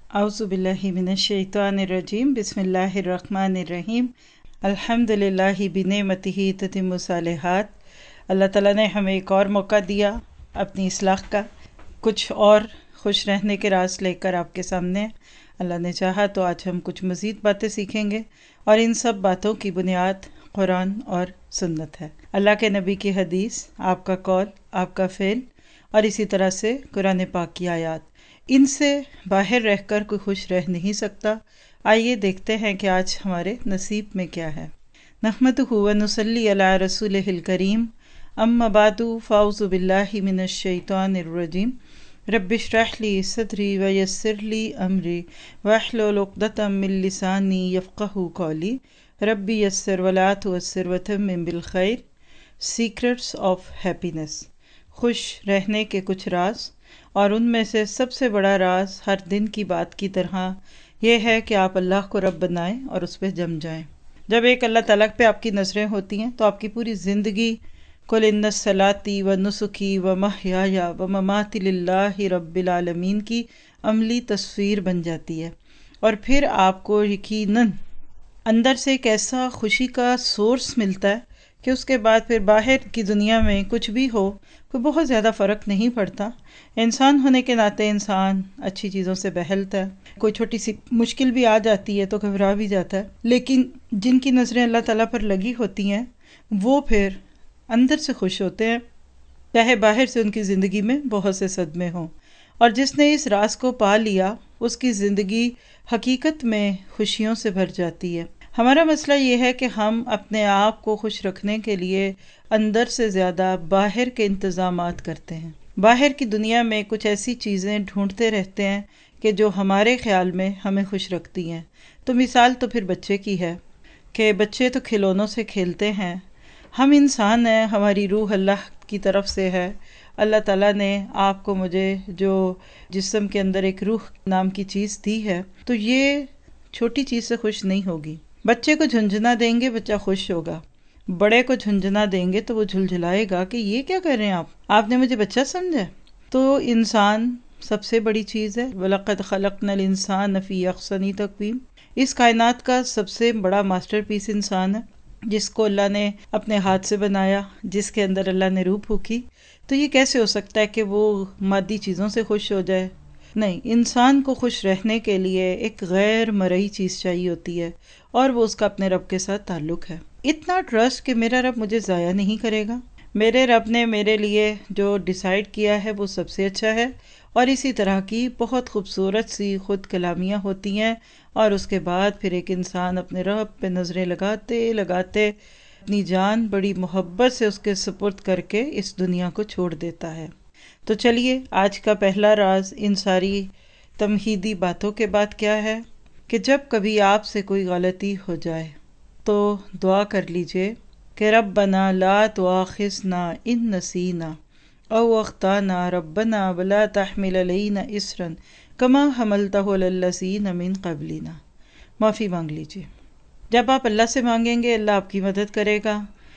अऊज़ु बिल्लाहि मिनश्शैतानिर्रजीम बिस्मिल्लाहिर्रहमानिर्रहीम अल्हम्दुलिल्लाहि बिनेमतिही ततिम्मु सालिहात। अल्लाह ताला ने हमें एक और मौका दिया अपनी इस्लाह का, कुछ और खुश रहने के राज लेकर आपके सामने। अल्लाह ने चाहा तो आज हम कुछ मज़ीद बातें सीखेंगे और इन सब बातों की बुनियाद कुरान और सुन्नत है। अल्लाह के नबी की हदीस, आपका कौल, आपका फ़ेल और इसी तरह से कुरान पाक की आयत, इनसे बाहर रहकर कोई खुश रह नहीं सकता। आइए देखते हैं कि आज हमारे नसीब में क्या है। नहमदुहु व नुसल्ली अला रसूलिहिल करीम, अम्मा बादु फ़ाऊज़ु बिल्लाहि मिनश्शैतानिर रजीम। रब्बिश्रह ली सदरी व यस्सिर ली अमरी वहलुल उक़दतम मिन लिसानी यफ़क़हू क़ौली रब्बी यस्सिर व ला तुअस्सिर व तम्मिम बिल खैर। सीक्रेट्स ऑफ हैप्पीनेस, खुश रहने के कुछ राज, और उनमें से सबसे बड़ा राज हर दिन की बात की तरह यह है कि आप अल्लाह को रब बनाएं और उस पर जम जाएं। जब एक अल्लाह ताला पे आपकी नज़रें होती हैं तो आपकी पूरी ज़िंदगी कुल इन्ना सलाती व नुसुकी व महयाया व ममाती लिल्लाहि रब्बिल आलमीन की अमली तस्वीर बन जाती है। और फिर आपको यकीनन अंदर से एक ऐसा खुशी का सोर्स मिलता है कि उसके बाद फिर बाहर की दुनिया में कुछ भी हो, कोई बहुत ज़्यादा फ़र्क नहीं पड़ता। इंसान होने के नाते इंसान अच्छी चीज़ों से बहलता है, कोई छोटी सी मुश्किल भी आ जाती है तो घबरा भी जाता है, लेकिन जिनकी नज़रें अल्लाह ताला पर लगी होती हैं वो फिर अंदर से खुश होते हैं, चाहे बाहर से उनकी ज़िंदगी में बहुत से सदमे हों। और जिसने इस राज को पा लिया उसकी ज़िंदगी हकीकत में खुशियों से भर जाती है। हमारा मसला ये है कि हम अपने आप को खुश रखने के लिए अंदर से ज़्यादा बाहर के इंतज़ामात करते हैं। बाहर की दुनिया में कुछ ऐसी चीज़ें ढूंढते रहते हैं कि जो हमारे ख़्याल में हमें खुश रखती हैं। तो मिसाल तो फिर बच्चे की है कि बच्चे तो खिलौनों से खेलते हैं। हम इंसान हैं, हमारी रूह अल्लाह की तरफ से है। अल्लाह ताला ने आपको मुझे जो जिस्म के अंदर एक रूह नाम की चीज़ दी है, तो ये छोटी चीज़ से खुश नहीं होगी। बच्चे को झुंझुना देंगे, बच्चा खुश होगा। बड़े को झुंझुना देंगे तो वो झुलझुलाएगा कि ये क्या कर रहे हैं आपने मुझे बच्चा समझा। तो इंसान सबसे बड़ी चीज़ है। वलक़द ख़लक़नल इंसान फ़ी अहसनी तक़वीम, इस कायनात का सबसे बड़ा मास्टरपीस इंसान है, जिसको अल्लाह ने अपने हाथ से बनाया, जिसके अंदर अल्लाह ने रूह फूकी। तो ये कैसे हो सकता है कि वो मादी चीज़ों से खुश हो जाए? नहीं, इंसान को खुश रहने के लिए एक गैर मरई चीज़ चाहिए होती है, और वो उसका अपने रब के साथ ताल्लुक़ है। इतना ट्रस्ट कि मेरा रब मुझे ज़ाया नहीं करेगा, मेरे रब ने मेरे लिए जो डिसाइड किया है वो सबसे अच्छा है। और इसी तरह की बहुत खूबसूरत सी ख़ुद कलामियाँ होती हैं। और उसके बाद फिर एक इंसान अपने रब पे नज़रें लगाते लगाते अपनी जान बड़ी मोहब्बत से उसके सुपुर्द करके इस दुनिया को छोड़ देता है। तो चलिए, आज का पहला राज इन सारी तमहीदी बातों के बाद क्या है कि जब कभी आपसे कोई गलती हो जाए तो दुआ कर लीजिए कि रब्बना ला तुआखिज़ना इन नसीना औ अख्ताना रब्बना वला तहमिल अलैना इसरन कमा हमलतहु अलल्लज़ीना मिन क़ब्लिना। माफ़ी मांग लीजिए। जब आप अल्लाह से मांगेंगे अल्लाह आपकी मदद करेगा।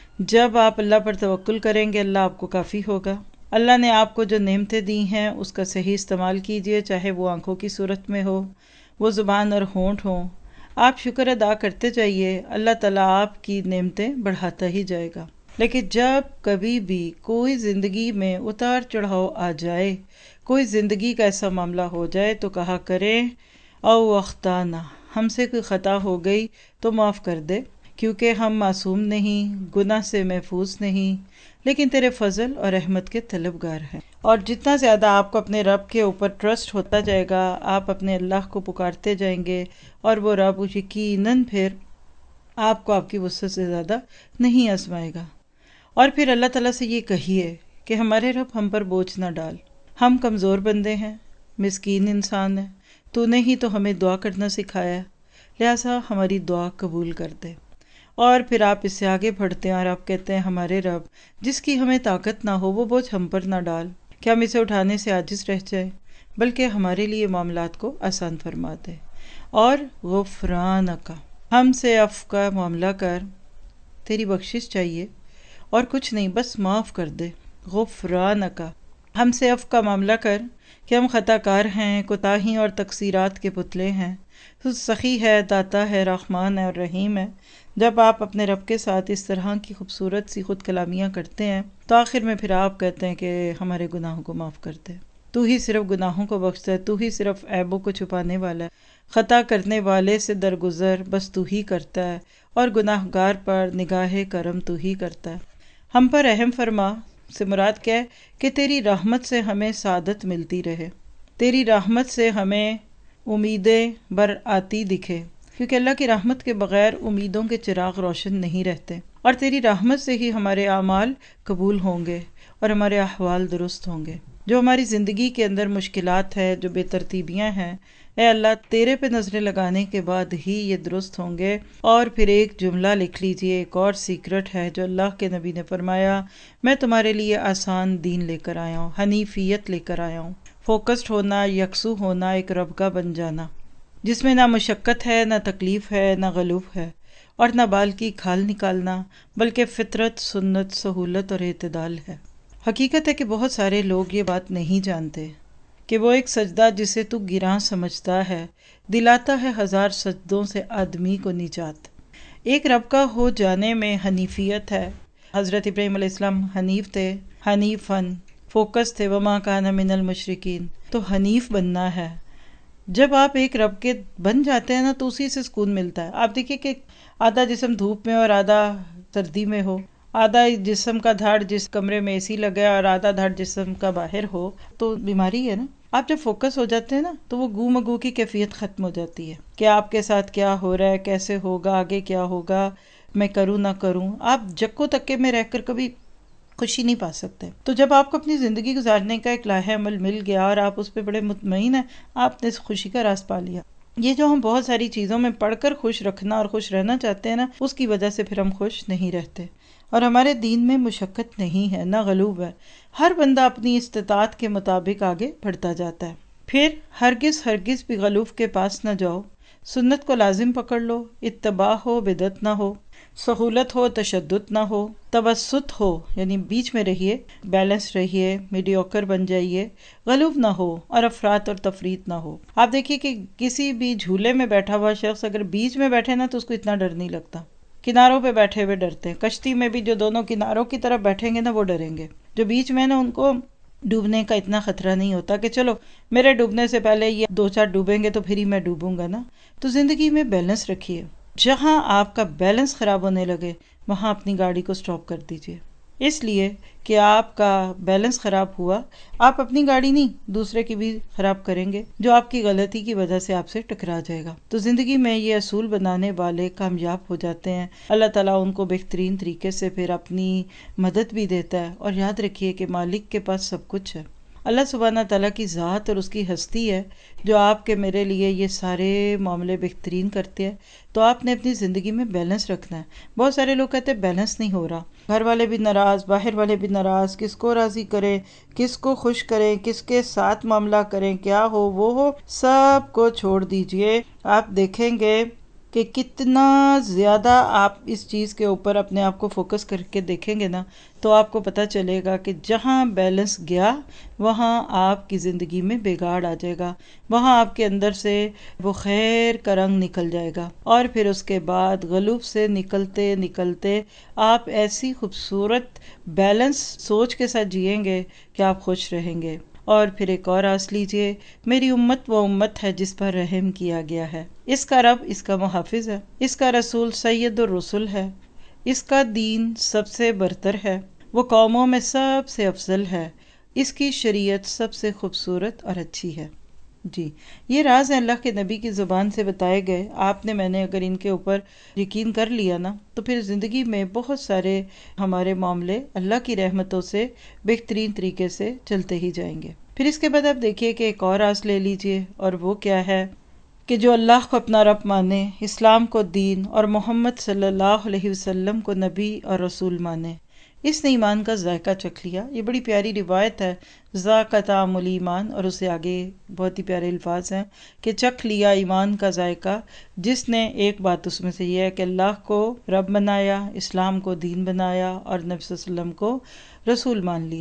जब आप अल्लाह पर तवक्कुल करेंगे अल्लाह आपको काफ़ी होगा। अल्लाह ने आपको जो नेमतें दी हैं उसका सही इस्तेमाल कीजिए, चाहे वो आँखों की सूरत में हो, वो ज़ुबान और होंठ हों। आप शुक्र अदा करते जाइए, अल्लाह ताला आपकी नेमतें बढ़ाता ही जाएगा। लेकिन जब कभी भी कोई ज़िंदगी में उतार चढ़ाव आ जाए, कोई ज़िंदगी का ऐसा मामला हो जाए, तो कहा करें औ अख्ताना, हमसे कोई ख़ता हो गई तो माफ़ कर दे, क्योंकि हम मासूम नहीं, गुनाह से महफूज नहीं, लेकिन तेरे फ़ज़ल और रहमत के तलबगार हैं। और जितना ज़्यादा आपको अपने रब के ऊपर ट्रस्ट होता जाएगा, आप अपने अल्लाह को पुकारते जाएंगे और वो रब यकीनन फिर आपको आपकी वुसअत से ज़्यादा नहीं आजमाएगा। और फिर अल्लाह ताला से ये कहिए कि हमारे रब हम पर बोझ ना डाल, हम कमज़ोर बंदे हैं, मिस्कीन इंसान हैं, तूने ही तो हमें दुआ करना सिखाया, लिहाजा हमारी दुआ कबूल कर दे। और फिर आप इससे आगे बढ़ते हैं और आप कहते हैं हमारे रब जिसकी हमें ताकत ना हो वो बोझ हम पर ना डाल कि हम इसे उठाने से आजिज़ रह जाए, बल्कि हमारे लिए मामलात को आसान फरमा दे। और गुफ़रानका, हमसे अफ़ का मामला कर, तेरी बख्शिश चाहिए और कुछ नहीं, बस माफ़ कर दे। गुफ़रानका, ہم سے عفو کا معاملہ کر کہ ہم خطا کار ہیں، کوتاہی اور تقصیرات کے پتلے ہیں۔ تو سخی ہے، داتا ہے، رحمان ہے اور رحیم ہے۔ جب آپ اپنے رب کے ساتھ اس طرح کی خوبصورت سی خود کلامیاں کرتے ہیں تو آخر میں پھر آپ کہتے ہیں کہ ہمارے گناہوں کو معاف کر دے، تو ہی صرف گناہوں کو بخشتا ہے، تو ہی صرف عیبوں کو چھپانے والا ہے، خطا کرنے والے سے درگزر بس تو ہی کرتا ہے، اور گناہ گار پر نگاہ کرم تو ہی کرتا ہے۔ ہم پر رحم فرما سے مراد کیا ہے کہ تیری رحمت سے ہمیں سعادت ملتی رہے، تیری رحمت سے ہمیں امیدیں بر آتی دکھے، کیونکہ اللہ کی رحمت کے بغیر امیدوں کے چراغ روشن نہیں رہتے، اور تیری رحمت سے ہی ہمارے اعمال قبول ہوں گے اور ہمارے احوال درست ہوں گے۔ جو ہماری زندگی کے اندر مشکلات ہیں، جو بے ترتیبیاں ہیں، اے اللہ تیرے پہ نظریں لگانے کے بعد ہی یہ درست ہوں گے۔ اور پھر ایک جملہ لکھ لیجئے، ایک اور سیکرٹ ہے جو اللہ کے نبی نے فرمایا، میں تمہارے لیے آسان دین لے کر آیا ہوں، حنیفیت لے کر آیا ہوں، فوکسڈ ہونا، یکسو ہونا، ایک رب کا بن جانا، جس میں نہ مشقت ہے، نہ تکلیف ہے، نہ غلوف ہے، اور نہ بال کی کھال نکالنا، بلکہ فطرت، سنت، سہولت اور اعتدال ہے۔ حقیقت ہے کہ بہت سارے لوگ یہ بات نہیں جانتے کہ وہ ایک سجدہ جسے تو گراں سمجھتا ہے دلاتا ہے ہزار سجدوں سے آدمی کو نجات۔ ایک رب کا ہو جانے میں حنیفیت ہے۔ حضرت ابراہیم علیہ السلام حنیف تھے، حنیفاً فوکس تھے، وما کان من المشرکین، تو حنیف بننا ہے۔ جب آپ ایک رب کے بن جاتے ہیں نا تو اسی سے سکون ملتا ہے۔ آپ دیکھیے کہ آدھا جسم دھوپ میں اور آدھا سردی میں ہو، آدھا جسم کا دھڑ جس کمرے میں اے سی لگا ہے اور آدھا دھڑ جسم کا باہر ہو، تو بیماری ہے نا۔ آپ جب فوکس ہو جاتے ہیں نا تو وہ گو مگو کی کیفیت ختم ہو جاتی ہے کہ آپ کے ساتھ کیا ہو رہا ہے، کیسے ہوگا، آگے کیا ہوگا، میں کروں نہ کروں۔ آپ جکو تکے میں رہ کر کبھی خوشی نہیں پا سکتے۔ تو جب آپ کو اپنی زندگی گزارنے کا ایک لائحہ عمل مل گیا اور آپ اس پہ بڑے مطمئن ہیں، آپ نے اس خوشی کا راز پا لیا۔ یہ جو ہم بہت ساری چیزوں میں پڑھ کر خوش رکھنا اور خوش رہنا چاہتے ہیں نا، اس کی وجہ سے پھر ہم خوش نہیں رہتے۔ اور ہمارے دین میں مشقت نہیں ہے، نہ غلوب ہے، ہر بندہ اپنی استطاعت کے مطابق آگے بڑھتا جاتا ہے۔ پھر ہرگز بھی غلوف کے پاس نہ جاؤ، سنت کو لازم پکڑ لو، اتباع ہو بدعت نہ ہو، سہولت ہو تشدد نہ ہو، توسط ہو یعنی بیچ میں رہیے، بیلنس رہیے، میڈیوکر بن جائیے، غلوف نہ ہو اور افراط اور تفریط نہ ہو۔ آپ دیکھیے کہ کسی بھی جھولے میں بیٹھا ہوا شخص اگر بیچ میں بیٹھے نا تو اس کو اتنا ڈر نہیں لگتا، کناروں پہ بیٹھے ہوئے ڈرتے ہیں۔ کشتی میں بھی جو دونوں کناروں کی طرف بیٹھیں گے نا وہ ڈریں گے، جو بیچ میں نا ان کو ڈوبنے کا اتنا خطرہ نہیں ہوتا کہ چلو میرے ڈوبنے سے پہلے یہ دو چار ڈوبیں گے تو پھر ہی میں ڈوبوں گا نا۔ تو زندگی میں بیلنس رکھیے، جہاں آپ کا بیلنس خراب ہونے لگے وہاں اپنی گاڑی کو سٹاپ کر دیجیے، اس لیے کہ آپ کا بیلنس خراب ہوا، آپ اپنی گاڑی نہیں دوسرے کی بھی خراب کریں گے جو آپ کی غلطی کی وجہ سے آپ سے ٹکرا جائے گا۔ تو زندگی میں یہ اصول بنانے والے کامیاب ہو جاتے ہیں، اللہ تعالیٰ ان کو بہترین طریقے سے پھر اپنی مدد بھی دیتا ہے۔ اور یاد رکھیے کہ مالک کے پاس سب کچھ ہے، اللہ سبحانہ تعالیٰ کی ذات اور اس کی ہستی ہے جو آپ کے میرے لیے یہ سارے معاملے بہترین کرتے ہیں۔ تو آپ نے اپنی زندگی میں بیلنس رکھنا ہے۔ بہت سارے لوگ کہتے ہیں بیلنس نہیں ہو رہا، گھر والے بھی ناراض، باہر والے بھی ناراض، کس کو راضی کریں، کس کو خوش کریں، کس کے ساتھ معاملہ کریں، کیا ہو وہ ہو، سب کو چھوڑ دیجئے۔ آپ دیکھیں گے کہ کتنا زیادہ آپ اس چیز کے اوپر اپنے آپ کو فوکس کر کے دیکھیں گے نا تو آپ کو پتہ چلے گا کہ جہاں بیلنس گیا وہاں آپ کی زندگی میں بگاڑ آ جائے گا، وہاں آپ کے اندر سے وہ خیر کا رنگ نکل جائے گا، اور پھر اس کے بعد غلوف سے نکلتے نکلتے آپ ایسی خوبصورت بیلنس سوچ کے ساتھ جئیں گے کہ آپ خوش رہیں گے۔ اور پھر ایک اور آس لیجئے، میری امت وہ امت ہے جس پر رحم کیا گیا ہے، اس کا رب اس کا محافظ ہے، اس کا رسول سید الرسل ہے، اس کا دین سب سے برتر ہے، وہ قوموں میں سب سے افضل ہے، اس کی شریعت سب سے خوبصورت اور اچھی ہے۔ جی یہ راز ہے اللہ کے نبی کی زبان سے بتائے گئے، آپ نے میں نے اگر ان کے اوپر یقین کر لیا نا تو پھر زندگی میں بہت سارے ہمارے معاملے اللہ کی رحمتوں سے بہترین طریقے سے چلتے ہی جائیں گے۔ پھر اس کے بعد آپ دیکھیے کہ ایک اور راز لے لیجئے، اور وہ کیا ہے کہ جو اللہ کو اپنا رب مانے، اسلام کو دین اور محمد صلی اللہ علیہ وسلم کو نبی اور رسول مانے، اس نے ایمان کا ذائقہ چکھ لیا۔ یہ بڑی پیاری روایت ہے، ذاق طعم الایمان، اور اسے آگے بہت ہی پیارے الفاظ ہیں کہ چکھ لیا ایمان کا ذائقہ، جس نے ایک بات اس میں سے یہ ہے کہ اللہ کو رب بنایا، اسلام کو دین بنایا اور نبی صلی اللہ علیہ وسلم کو رسول مان لیا۔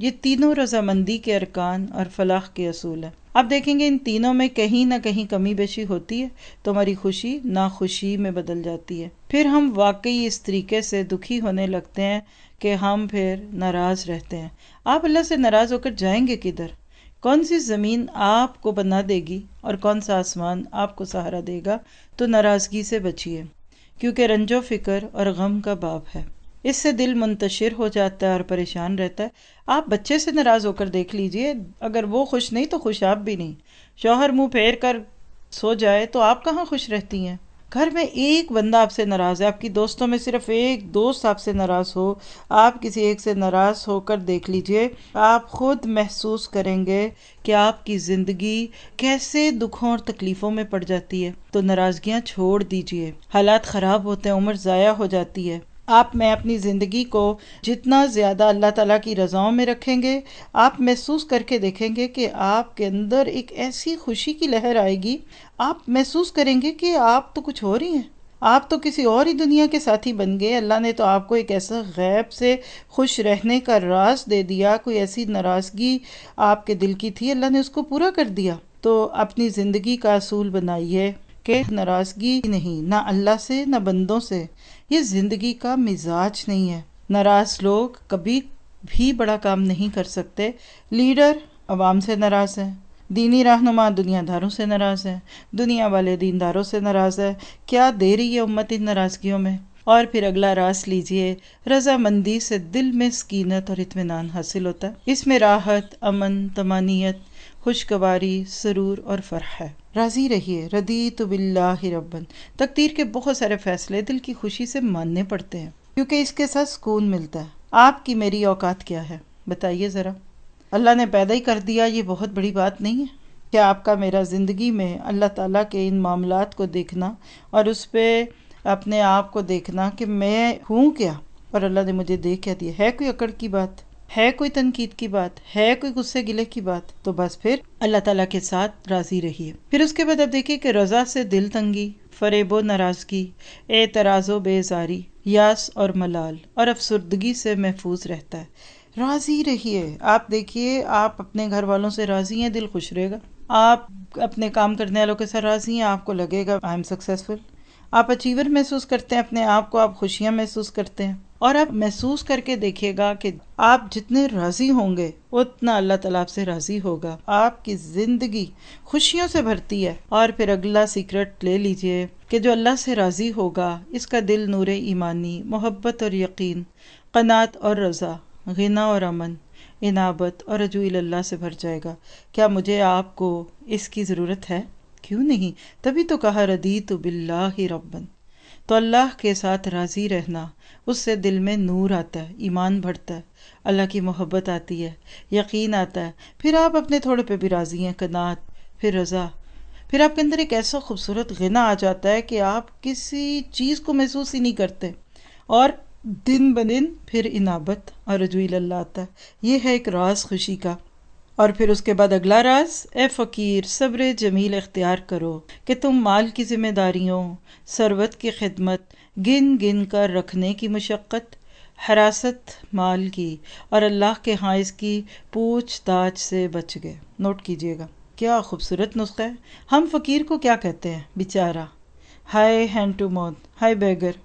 یہ تینوں رضامندی کے ارکان اور فلاح کے اصول ہیں۔ آپ دیکھیں گے ان تینوں میں کہیں نہ کہیں کمی بیشی ہوتی ہے تو ہماری خوشی ناخوشی میں بدل جاتی ہے، پھر ہم واقعی اس طریقے سے دکھی ہونے لگتے ہیں کہ ہم پھر ناراض رہتے ہیں۔ آپ اللہ سے ناراض ہو کر جائیں گے کدھر؟ کون سی زمین آپ کو بنا دے گی اور کون سا آسمان آپ کو سہارا دے گا؟ تو ناراضگی سے بچیے، کیونکہ رنج و فکر اور غم کا باب ہے، اس سے دل منتشر ہو جاتا ہے اور پریشان رہتا ہے۔ آپ بچے سے ناراض ہو کر دیکھ لیجئے، اگر وہ خوش نہیں تو خوش آپ بھی نہیں۔ شوہر منہ پھیر کر سو جائے تو آپ کہاں خوش رہتی ہیں؟ گھر میں ایک بندہ آپ سے ناراض ہے، آپ کی دوستوں میں صرف ایک دوست آپ سے ناراض ہو، آپ کسی ایک سے ناراض ہو کر دیکھ لیجئے، آپ خود محسوس کریں گے کہ آپ کی زندگی کیسے دکھوں اور تکلیفوں میں پڑ جاتی ہے۔ تو ناراضگیاں چھوڑ دیجئے، حالات خراب ہوتے ہیں، عمر ضائع ہو جاتی ہے۔ آپ میں اپنی زندگی کو جتنا زیادہ اللہ تعالیٰ کی رضاؤں میں رکھیں گے، آپ محسوس کر کے دیکھیں گے کہ آپ کے اندر ایک ایسی خوشی کی لہر آئے گی، آپ محسوس کریں گے کہ آپ تو کچھ اور ہی ہیں، آپ تو کسی اور ہی دنیا کے ساتھی بن گئے۔ اللہ نے تو آپ کو ایک ایسا غیب سے خوش رہنے کا راز دے دیا، کوئی ایسی ناراضگی آپ کے دل کی تھی، اللہ نے اس کو پورا کر دیا۔ تو اپنی زندگی کا اصول بنائیے کہ ناراضگی نہیں، نہ اللہ سے نہ بندوں سے، یہ زندگی کا مزاج نہیں ہے۔ ناراض لوگ کبھی بھی بڑا کام نہیں کر سکتے۔ لیڈر عوام سے ناراض ہیں، دینی رہنما دنیا داروں سے ناراض ہیں، دنیا والے دینداروں سے ناراض ہیں۔ کیا دے رہی ہے امت ان ناراضگیوں میں؟ اور پھر اگلا راز لیجئے، رضامندی سے دل میں سکینت اور اطمینان حاصل ہوتا ہے، اس میں راحت، امن، طمانینت، خوشگواری، سرور اور فرح ہے۔ راضی رہیے، رضیت باللہ ربن۔ تقدیر کے بہت سارے فیصلے دل کی خوشی سے ماننے پڑتے ہیں، کیونکہ اس کے ساتھ سکون ملتا ہے۔ آپ کی میری اوقات کیا ہے بتائیے ذرا؟ اللہ نے پیدا ہی کر دیا، یہ بہت بڑی بات نہیں ہے؟ کیا آپ کا میرا زندگی میں اللہ تعالیٰ کے ان معاملات کو دیکھنا اور اس پہ اپنے آپ کو دیکھنا کہ میں ہوں کیا اور اللہ نے مجھے دے کیا دیا، ہے کوئی اکڑ کی بات؟ ہے کوئی تنقید کی بات؟ ہے کوئی غصے گلے کی بات؟ تو بس پھر اللہ تعالیٰ کے ساتھ راضی رہیے۔ پھر اس کے بعد اب دیکھیے کہ رضا سے دل تنگی، فریب و ناراضگی، اعتراض و بیزاری، یاس اور ملال اور افسردگی سے محفوظ رہتا ہے۔ راضی رہیے۔ آپ دیکھیے، آپ اپنے گھر والوں سے راضی ہیں، دل خوش رہے گا۔ آپ اپنے کام کرنے والوں کے ساتھ راضی ہیں، آپ کو لگے گا آئی ایم سکسیسفل۔ آپ اچیور محسوس کرتے ہیں اپنے آپ کو، آپ خوشیاں محسوس کرتے ہیں، اور آپ محسوس کر کے دیکھیے گا کہ آپ جتنے راضی ہوں گے اتنا اللہ تعالیٰ آپ سے راضی ہوگا، آپ کی زندگی خوشیوں سے بھرتی ہے۔ اور پھر اگلا سیکرٹ لے لیجئے کہ جو اللہ سے راضی ہوگا اس کا دل نور ایمانی، محبت اور یقین، قناعت اور رضا، غنا اور امن، انابت اور رجوع اللہ سے بھر جائے گا۔ کیا مجھے آپ کو اس کی ضرورت ہے؟ کیوں نہیں؟ تبھی تو کہا رضیت باللہ ربن۔ تو اللہ کے ساتھ راضی رہنا، اس سے دل میں نور آتا ہے، ایمان بڑھتا ہے، اللہ کی محبت آتی ہے، یقین آتا ہے، پھر آپ اپنے تھوڑے پہ بھی راضی ہیں، قناعت، پھر رضا، پھر آپ کے اندر ایک ایسا خوبصورت غنا آ جاتا ہے کہ آپ کسی چیز کو محسوس ہی نہیں کرتے، اور دن بدن پھر انابت اور رجوع اللہ آتا ہے۔ یہ ہے ایک راز خوشی کا۔ اور پھر اس کے بعد اگلا راز، اے فقیر صبر جمیل اختیار کرو کہ تم مال کی ذمہ داریوں، ثروت کی خدمت، گن گن کر رکھنے کی مشقت، حراست مال کی اور اللہ کے ہاں اس کی پوچھ تاچھ سے بچ گئے۔ نوٹ کیجئے گا، کیا خوبصورت نسخہ ہے۔ ہم فقیر کو کیا کہتے ہیں؟ بیچارہ، high hand to mouth, high beggar.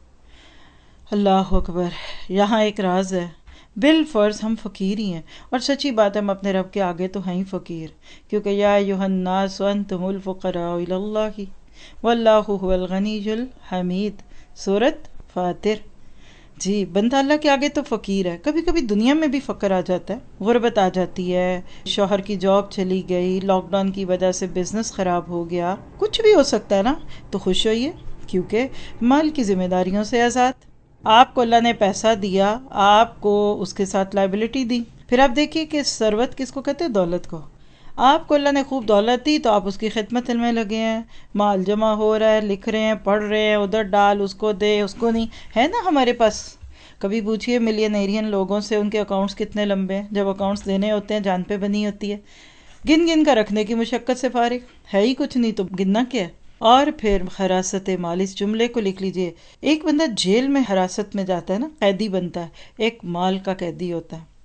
اللہ اکبر۔ یہاں ایک راز ہے، بالفرض ہم فقیر ہی ہیں، اور سچی بات ہے ہم اپنے رب کے آگے تو ہیں ہی فقیر، کیونکہ یا ایھا الناس انتم الفقراء الی اللہ واللہ هو الغنی الحمید، سورۃ فاطر۔ جی، بندہ اللہ کے آگے تو فقیر ہے۔ کبھی کبھی دنیا میں بھی فقر آ جاتا ہے، غربت آ جاتی ہے، شوہر کی جاب چلی گئی، لاک ڈاؤن کی وجہ سے بزنس خراب ہو گیا، کچھ بھی ہو سکتا ہے نا، تو خوش ہوئیے، کیونکہ مال کی ذمہ داریوں سے آزاد۔ آپ کو اللہ نے پیسہ دیا، آپ کو اس کے ساتھ لائبلٹی دی۔ پھر آپ دیکھیے کہ ثروت کس کو کہتے ہیں؟ دولت کو۔ آپ کو اللہ نے خوب دولت دی تو آپ اس کی خدمت میں لگے ہیں، مال جمع ہو رہا ہے، لکھ رہے ہیں، پڑھ رہے ہیں، ادھر ڈال، اس کو دے، اس کو نہیں، ہے نا ہمارے پاس۔ کبھی پوچھئے ملینیرین لوگوں سے ان کے اکاؤنٹس کتنے لمبے ہیں، جب اکاؤنٹس دینے ہوتے ہیں جان پہ بنی ہوتی ہے، گن گن کر رکھنے کی مشقت سے فارغ، ہے ہی کچھ نہیں تو گننا کیا ہے۔ اور پھر حراست مال، اس جملے کو لکھ لیجئے۔ ایک بندہ جیل میں حراست میں جاتا ہے نا، قیدی بنتا ہے، ایک مال کا قیدی ہوتا ہے۔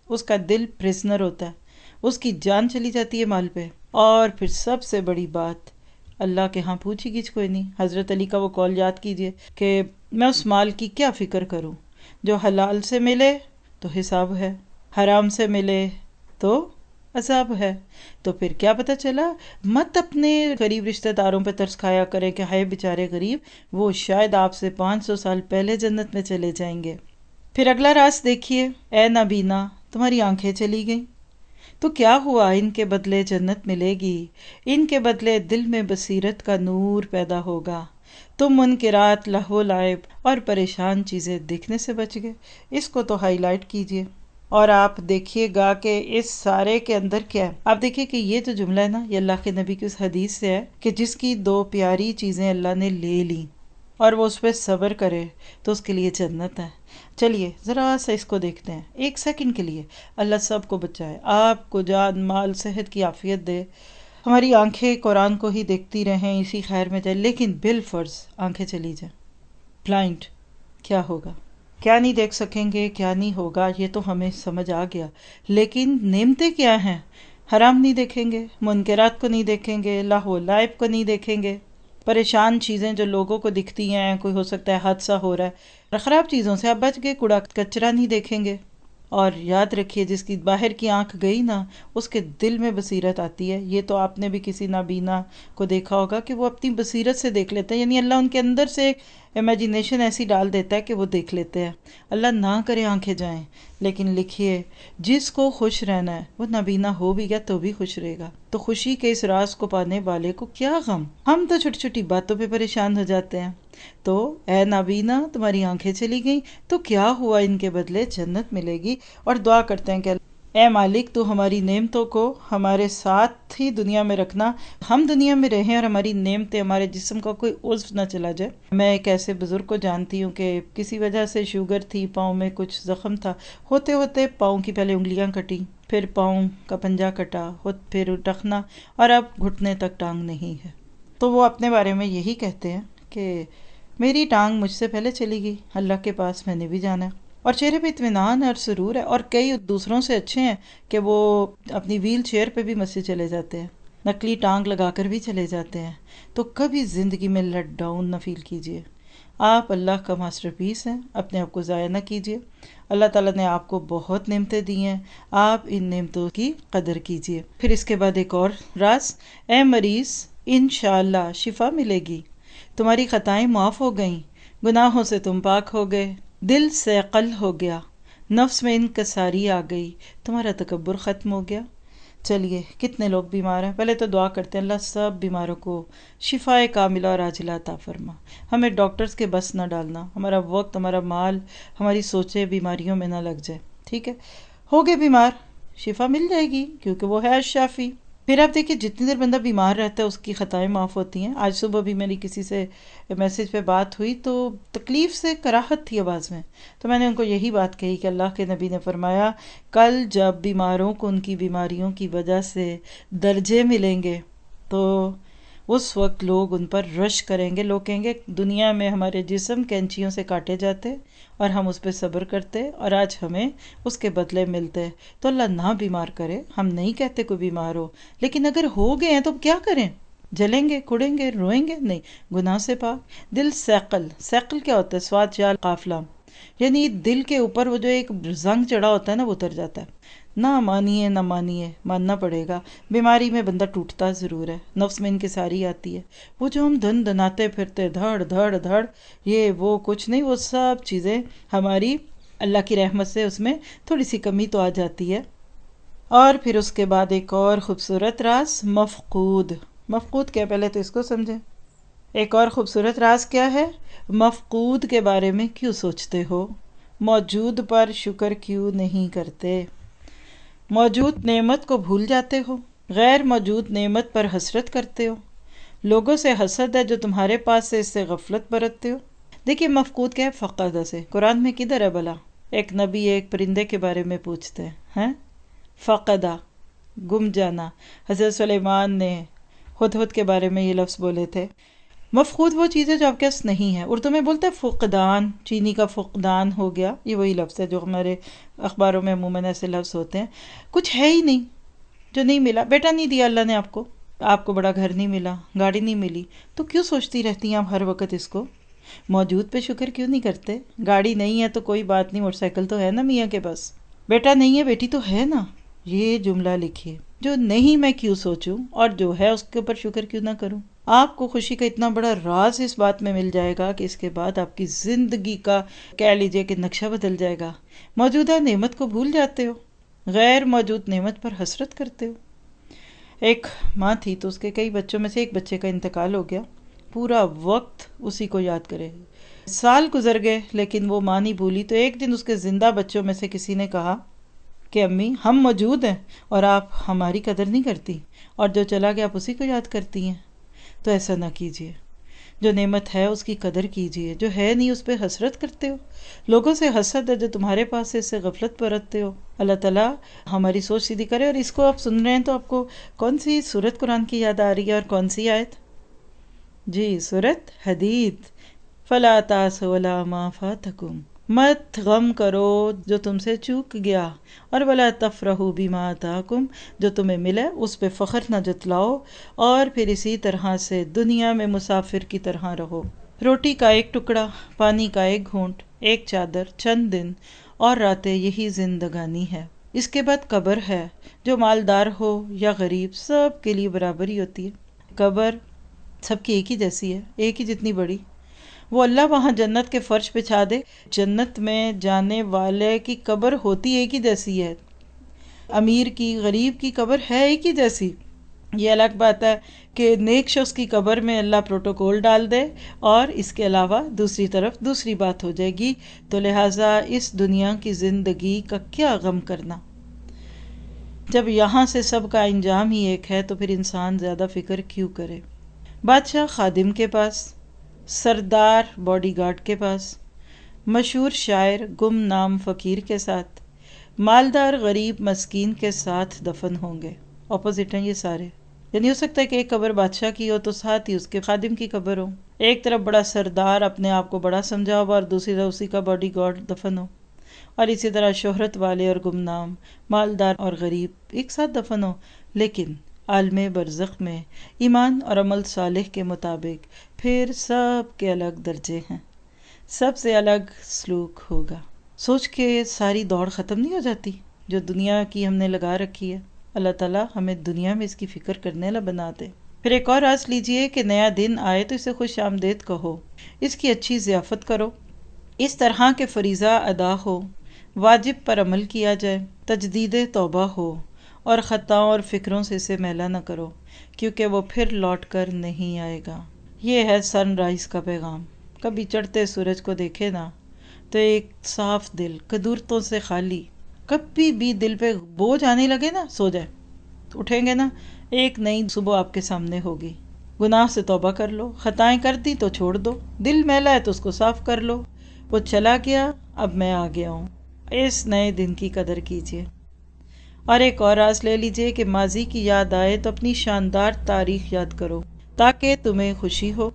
اس کا دل پرزنر ہوتا ہے، اس کی جان چلی جاتی ہے مال پہ، اور پھر سب سے بڑی بات اللہ کے ہاں پوچھی گیچ کوئی نہیں۔ حضرت علی کا وہ قول یاد کیجئے کہ میں اس مال کی کیا فکر کروں، جو حلال سے ملے تو حساب ہے، حرام سے ملے تو عذاب ہے۔ تو پھر کیا پتہ چلا، مت اپنے غریب رشتہ داروں پہ ترس کھایا کریں کہ ہائے بیچارے غریب، وہ شاید آپ سے 500 سال پہلے جنت میں چلے جائیں گے۔ پھر اگلا راز دیکھیے، اے نابینا تمہاری آنکھیں چلی گئیں تو کیا ہوا، ان کے بدلے جنت ملے گی، ان کے بدلے دل میں بصیرت کا نور پیدا ہوگا، تم منکرات، لہو و لعب اور پریشان چیزیں دیکھنے سے بچ گئے۔ اس کو تو ہائی لائٹ کیجئے اور آپ دیکھیے گا کہ اس سارے کے اندر کیا ہے۔ آپ دیکھیے کہ یہ جو جملہ ہے نا، یہ اللہ کے نبی کی اس حدیث سے ہے کہ جس کی 2 پیاری چیزیں اللہ نے لے لی اور وہ اس پہ صبر کرے تو اس کے لیے جنت ہے۔ چلیے ذرا سا اس کو دیکھتے ہیں 1 سیکنڈ کے لیے۔ اللہ سب کو بچائے، آپ کو جان مال صحت کی عافیت دے، ہماری آنکھیں قرآن کو ہی دیکھتی رہیں، اسی خیر میں جائے، لیکن بالفرض آنکھیں چلی جائیں، بلائنڈ، کیا ہوگا؟ کیا نہیں دیکھ سکیں گے، کیا نہیں ہوگا، یہ تو ہمیں سمجھ آ گیا، لیکن نعمتیں کیا ہیں؟ حرام نہیں دیکھیں گے، منکرات کو نہیں دیکھیں گے، لہو و لعب کو نہیں دیکھیں گے، پریشان چیزیں جو لوگوں کو دکھتی ہیں، کوئی ہو سکتا ہے حادثہ ہو رہا ہے، خراب چیزوں سے آپ بچ گئے، کوڑا کچرا نہیں دیکھیں گے۔ اور یاد رکھیے جس کی باہر کی آنکھ گئی نا، اس کے دل میں بصیرت آتی ہے۔ یہ تو آپ نے بھی کسی نابینا کو دیکھا ہوگا کہ وہ اپنی بصیرت سے دیکھ لیتے ہیں، یعنی اللہ ان کے اندر سے امیجینیشن ایسی ڈال دیتا ہے کہ وہ دیکھ لیتے ہیں۔ اللہ نہ کرے آنکھیں جائیں، لیکن لکھیے جس کو خوش رہنا ہے وہ نابینا ہو بھی گیا تو بھی خوش رہے گا۔ تو خوشی کے اس راز کو پانے والے کو کیا غم، ہم تو چھوٹی چھوٹی باتوں پہ پریشان ہو جاتے ہیں۔ تو اے نابینا تمہاری آنکھیں چلی گئیں تو کیا ہوا، ان کے بدلے جنت ملے گی۔ اور دعا کرتے ہیں کہ اے مالک تو ہماری نعمتوں کو ہمارے ساتھ ہی دنیا میں رکھنا، ہم دنیا میں رہیں اور ہماری نعمتیں ہمارے جسم کا کوئی عضو نہ چلا جائے۔ میں ایک ایسے بزرگ کو جانتی ہوں کہ کسی وجہ سے شوگر تھی، پاؤں میں کچھ زخم تھا، ہوتے ہوتے پاؤں کی پہلے انگلیاں کٹی، پھر پاؤں کا پنجہ کٹا، پھر ٹخنا، اور اب گھٹنے تک ٹانگ نہیں ہے۔ تو وہ اپنے بارے میں یہی کہتے ہیں کہ میری ٹانگ مجھ سے پہلے چلی گئی، اللہ کے پاس میں نے بھی جانا ہے، اور چہرے پہ اطمینان اور سرور ہے، اور کئی دوسروں سے اچھے ہیں کہ وہ اپنی ویل چیئر پہ بھی مسجد چلے جاتے ہیں، نقلی ٹانگ لگا کر بھی چلے جاتے ہیں۔ تو کبھی زندگی میں لیٹ ڈاؤن نہ فیل کیجیے، آپ اللہ کا ماسٹر پیس ہیں، اپنے آپ کو ضائع نہ کیجیے۔ اللہ تعالیٰ نے آپ کو بہت نعمتیں دی ہیں، آپ ان نعمتوں کی قدر کیجیے۔ پھر اس کے بعد ایک اور راز، اے مریض انشاءاللہ شفا ملے گی، تمہاری خطائیں معاف ہو گئیں، گناہوں سے تم پاک ہو گئے، دل سیقل ہو گیا، نفس میں انکساری آ گئی، تمہارا تکبر ختم ہو گیا۔ چلیے کتنے لوگ بیمار ہیں، پہلے تو دعا کرتے ہیں اللہ سب بیماروں کو شفائے کاملہ اور عاجلہ عطا فرما، ہمیں ڈاکٹرز کے بس نہ ڈالنا، ہمارا وقت، ہمارا مال، ہماری سوچیں بیماریوں میں نہ لگ جائے، ٹھیک ہے؟ ہو گئے بیمار، شفا مل جائے گی کیونکہ وہ ہے الشافی۔ پھر آپ دیکھیے جتنی دیر بندہ بیمار رہتا ہے اس کی خطائیں معاف ہوتی ہیں۔ آج صبح بھی میری کسی سے میسج پہ بات ہوئی تو تکلیف سے کراہت تھی آواز میں، تو میں نے ان کو یہی بات کہی کہ اللہ کے نبی نے فرمایا کل جب بیماروں کو ان کی بیماریوں کی وجہ سے درجے ملیں گے تو اس وقت لوگ ان پر رش کریں گے، لوگ کہیں گے دنیا میں ہمارے جسم کینچیوں سے کاٹے جاتے اور ہم اس پہ صبر کرتے اور آج ہمیں اس کے بدلے ملتے۔ تو اللہ نہ بیمار کرے، ہم نہیں کہتے کوئی بیمار ہو، لیکن اگر ہو گئے ہیں تو کیا کریں؟ جلیں گے، کڑیں گے، روئیں گے؟ نہیں، گناہ سے پاک۔ دل سیقل، سیقل کیا ہوتا ہے؟ سواد جال قاف لام، یعنی دل کے اوپر وہ جو ایک زنگ چڑھا ہوتا ہے نا، وہ اتر جاتا ہے۔ نہ مانیے نہ مانیے، ماننا پڑے گا، بیماری میں بندہ ٹوٹتا ضرور ہے، نفس میں انکساری آتی ہے، وہ جو ہم دھن دھناتے پھرتے دھڑ دھڑ دھڑ، یہ وہ کچھ نہیں، وہ سب چیزیں ہماری اللہ کی رحمت سے اس میں تھوڑی سی کمی تو آ جاتی ہے۔ اور پھر اس کے بعد ایک اور خوبصورت راز، مفقود۔ مفقود کیا، پہلے تو اس کو سمجھیں۔ ایک اور خوبصورت راز کیا ہے؟ مفقود کے بارے میں کیوں سوچتے ہو، موجود پر شکر کیوں نہیں کرتے؟ موجود نعمت کو بھول جاتے ہو، غیر موجود نعمت پر حسرت کرتے ہو، لوگوں سے حسد ہے جو تمہارے پاس سے اس سے غفلت برتتے ہو۔ دیکھیے مفقود کیا ہے؟ فقدہ سے، قرآن میں کدھر ہے بلا؟ ایک نبی ایک پرندے کے بارے میں پوچھتے ہیں، فقدہ، گم جانا۔ حضرت سلیمان نے ہدہد کے بارے میں یہ لفظ بولے تھے مفقود وہ چیز ہے جو آپ کے پاس نہیں ہے. اردو میں بولتے ہیں فقدان، چینی کا فقدان ہو گیا، یہ وہی لفظ ہے جو ہمارے اخباروں میں عموماً ایسے لفظ ہوتے ہیں. کچھ ہے ہی نہیں جو نہیں ملا. بیٹا نہیں دیا اللہ نے آپ کو بڑا گھر نہیں ملا، گاڑی نہیں ملی، تو کیوں سوچتی رہتی ہیں آپ ہر وقت اس کو؟ موجود پہ شکر کیوں نہیں کرتے؟ گاڑی نہیں ہے تو کوئی بات نہیں، موٹر سائیکل تو ہے نا میاں کے پاس. بیٹا نہیں ہے، بیٹی تو ہے نا. یہ جملہ لکھیے، جو نہیں میں کیوں سوچوں اور جو ہے اس کے اوپر شکر کیوں نہ کروں. آپ کو خوشی کا اتنا بڑا راز اس بات میں مل جائے گا کہ اس کے بعد آپ کی زندگی کا کہہ لیجئے کہ نقشہ بدل جائے گا. موجودہ نعمت کو بھول جاتے ہو، غیر موجود نعمت پر حسرت کرتے ہو. ایک ماں تھی تو اس کے کئی بچوں میں سے ایک بچے کا انتقال ہو گیا. پورا وقت اسی کو یاد کرے. سال گزر گئے لیکن وہ ماں نہیں بھولی. تو ایک دن اس کے زندہ بچوں میں سے کسی نے کہا کہ امی ہم موجود ہیں اور آپ ہماری قدر نہیں کرتی، اور جو چلا گیا آپ اسی کو یاد کرتی ہیں. تو ایسا نہ کیجیے، جو نعمت ہے اس کی قدر کیجیے، جو ہے نہیں اس پہ حسرت کرتے ہو. لوگوں سے حسد ہے جو تمہارے پاس ہے، اس سے غفلت برتتے ہو. اللہ تعالیٰ ہماری سوچ سیدھی کرے. اور اس کو آپ سن رہے ہیں تو آپ کو کون سی سورت قرآن کی یاد آ رہی ہے اور کون سی آیت؟ جی سورت حدید. فلا تاسوا علی ما فاتکم، مت غم کرو جو تم سے چوک گیا، اور ولا تفرحوا بما آتاکم، جو تمہیں ملے اس پہ فخر نہ جتلاؤ، اور پھر اسی طرح سے دنیا میں مسافر کی طرح رہو. روٹی کا ایک ٹکڑا، پانی کا ایک گھونٹ، ایک چادر، چند دن اور راتیں، یہی زندگانی ہے. اس کے بعد قبر ہے. جو مالدار ہو یا غریب سب کے لیے برابر ہی ہوتی ہے. قبر سب کی ایک ہی جیسی ہے، ایک ہی جتنی بڑی. وہ اللہ وہاں جنت کے فرش بچھا دے، جنت میں جانے والے کی قبر ہوتی ایک ہی جیسی ہے. امیر کی، غریب کی قبر ہے ایک ہی جیسی. یہ الگ بات ہے کہ نیک شخص کی قبر میں اللہ پروٹوکول ڈال دے اور اس کے علاوہ دوسری طرف دوسری بات ہو جائے گی. تو لہٰذا اس دنیا کی زندگی کا کیا غم کرنا؟ جب یہاں سے سب کا انجام ہی ایک ہے تو پھر انسان زیادہ فکر کیوں کرے؟ بادشاہ خادم کے پاس، سردار باڈی گارڈ کے پاس، مشہور شاعر گم نام فقیر کے ساتھ، مالدار غریب مسکین کے ساتھ دفن ہوں گے. اپوزٹ ہیں یہ سارے. یعنی ہو سکتا ہے کہ ایک قبر بادشاہ کی ہو تو ساتھ ہی اس کے خادم کی قبر ہو. ایک طرف بڑا سردار اپنے آپ کو بڑا سمجھا ہوا اور دوسری طرف اسی کا باڈی گارڈ دفن ہو. اور اسی طرح شہرت والے اور گمنام، مالدار اور غریب ایک ساتھ دفن ہو. لیکن عالم برزخ میں ایمان اور عمل صالح کے مطابق پھر سب کے الگ درجے ہیں، سب سے الگ سلوک ہوگا. سوچ کے ساری دوڑ ختم نہیں ہو جاتی جو دنیا کی ہم نے لگا رکھی ہے. اللہ تعالیٰ ہمیں دنیا میں اس کی فکر کرنے والا بنا دے. پھر ایک اور آس لیجئے کہ نیا دن آئے تو اسے خوش آمدید کہو، اس کی اچھی ضیافت کرو، اس طرح کے فریضہ ادا ہو، واجب پر عمل کیا جائے، تجدید توبہ ہو، اور خطاؤں اور فکروں سے اسے میلا نہ کرو کیونکہ وہ پھر لوٹ کر نہیں آئے گا. یہ ہے سن رائز کا پیغام. کبھی چڑھتے سورج کو دیکھے نا تو ایک صاف دل، کدورتوں سے خالی، کبھی بھی دل پہ بوجھ آنے لگے نا سو جائے. اٹھیں گے نا ایک نئی صبح آپ کے سامنے ہوگی. گناہ سے توبہ کر لو، خطائیں کر دی تو چھوڑ دو، دل میلا ہے تو اس کو صاف کر لو. وہ چلا گیا، اب میں آ گیا ہوں. اس نئے دن کی قدر کیجیے. اور ایک اور راز لے لیجئے کہ ماضی کی یاد آئے تو اپنی شاندار تاریخ یاد کرو تاکہ تمہیں خوشی ہو.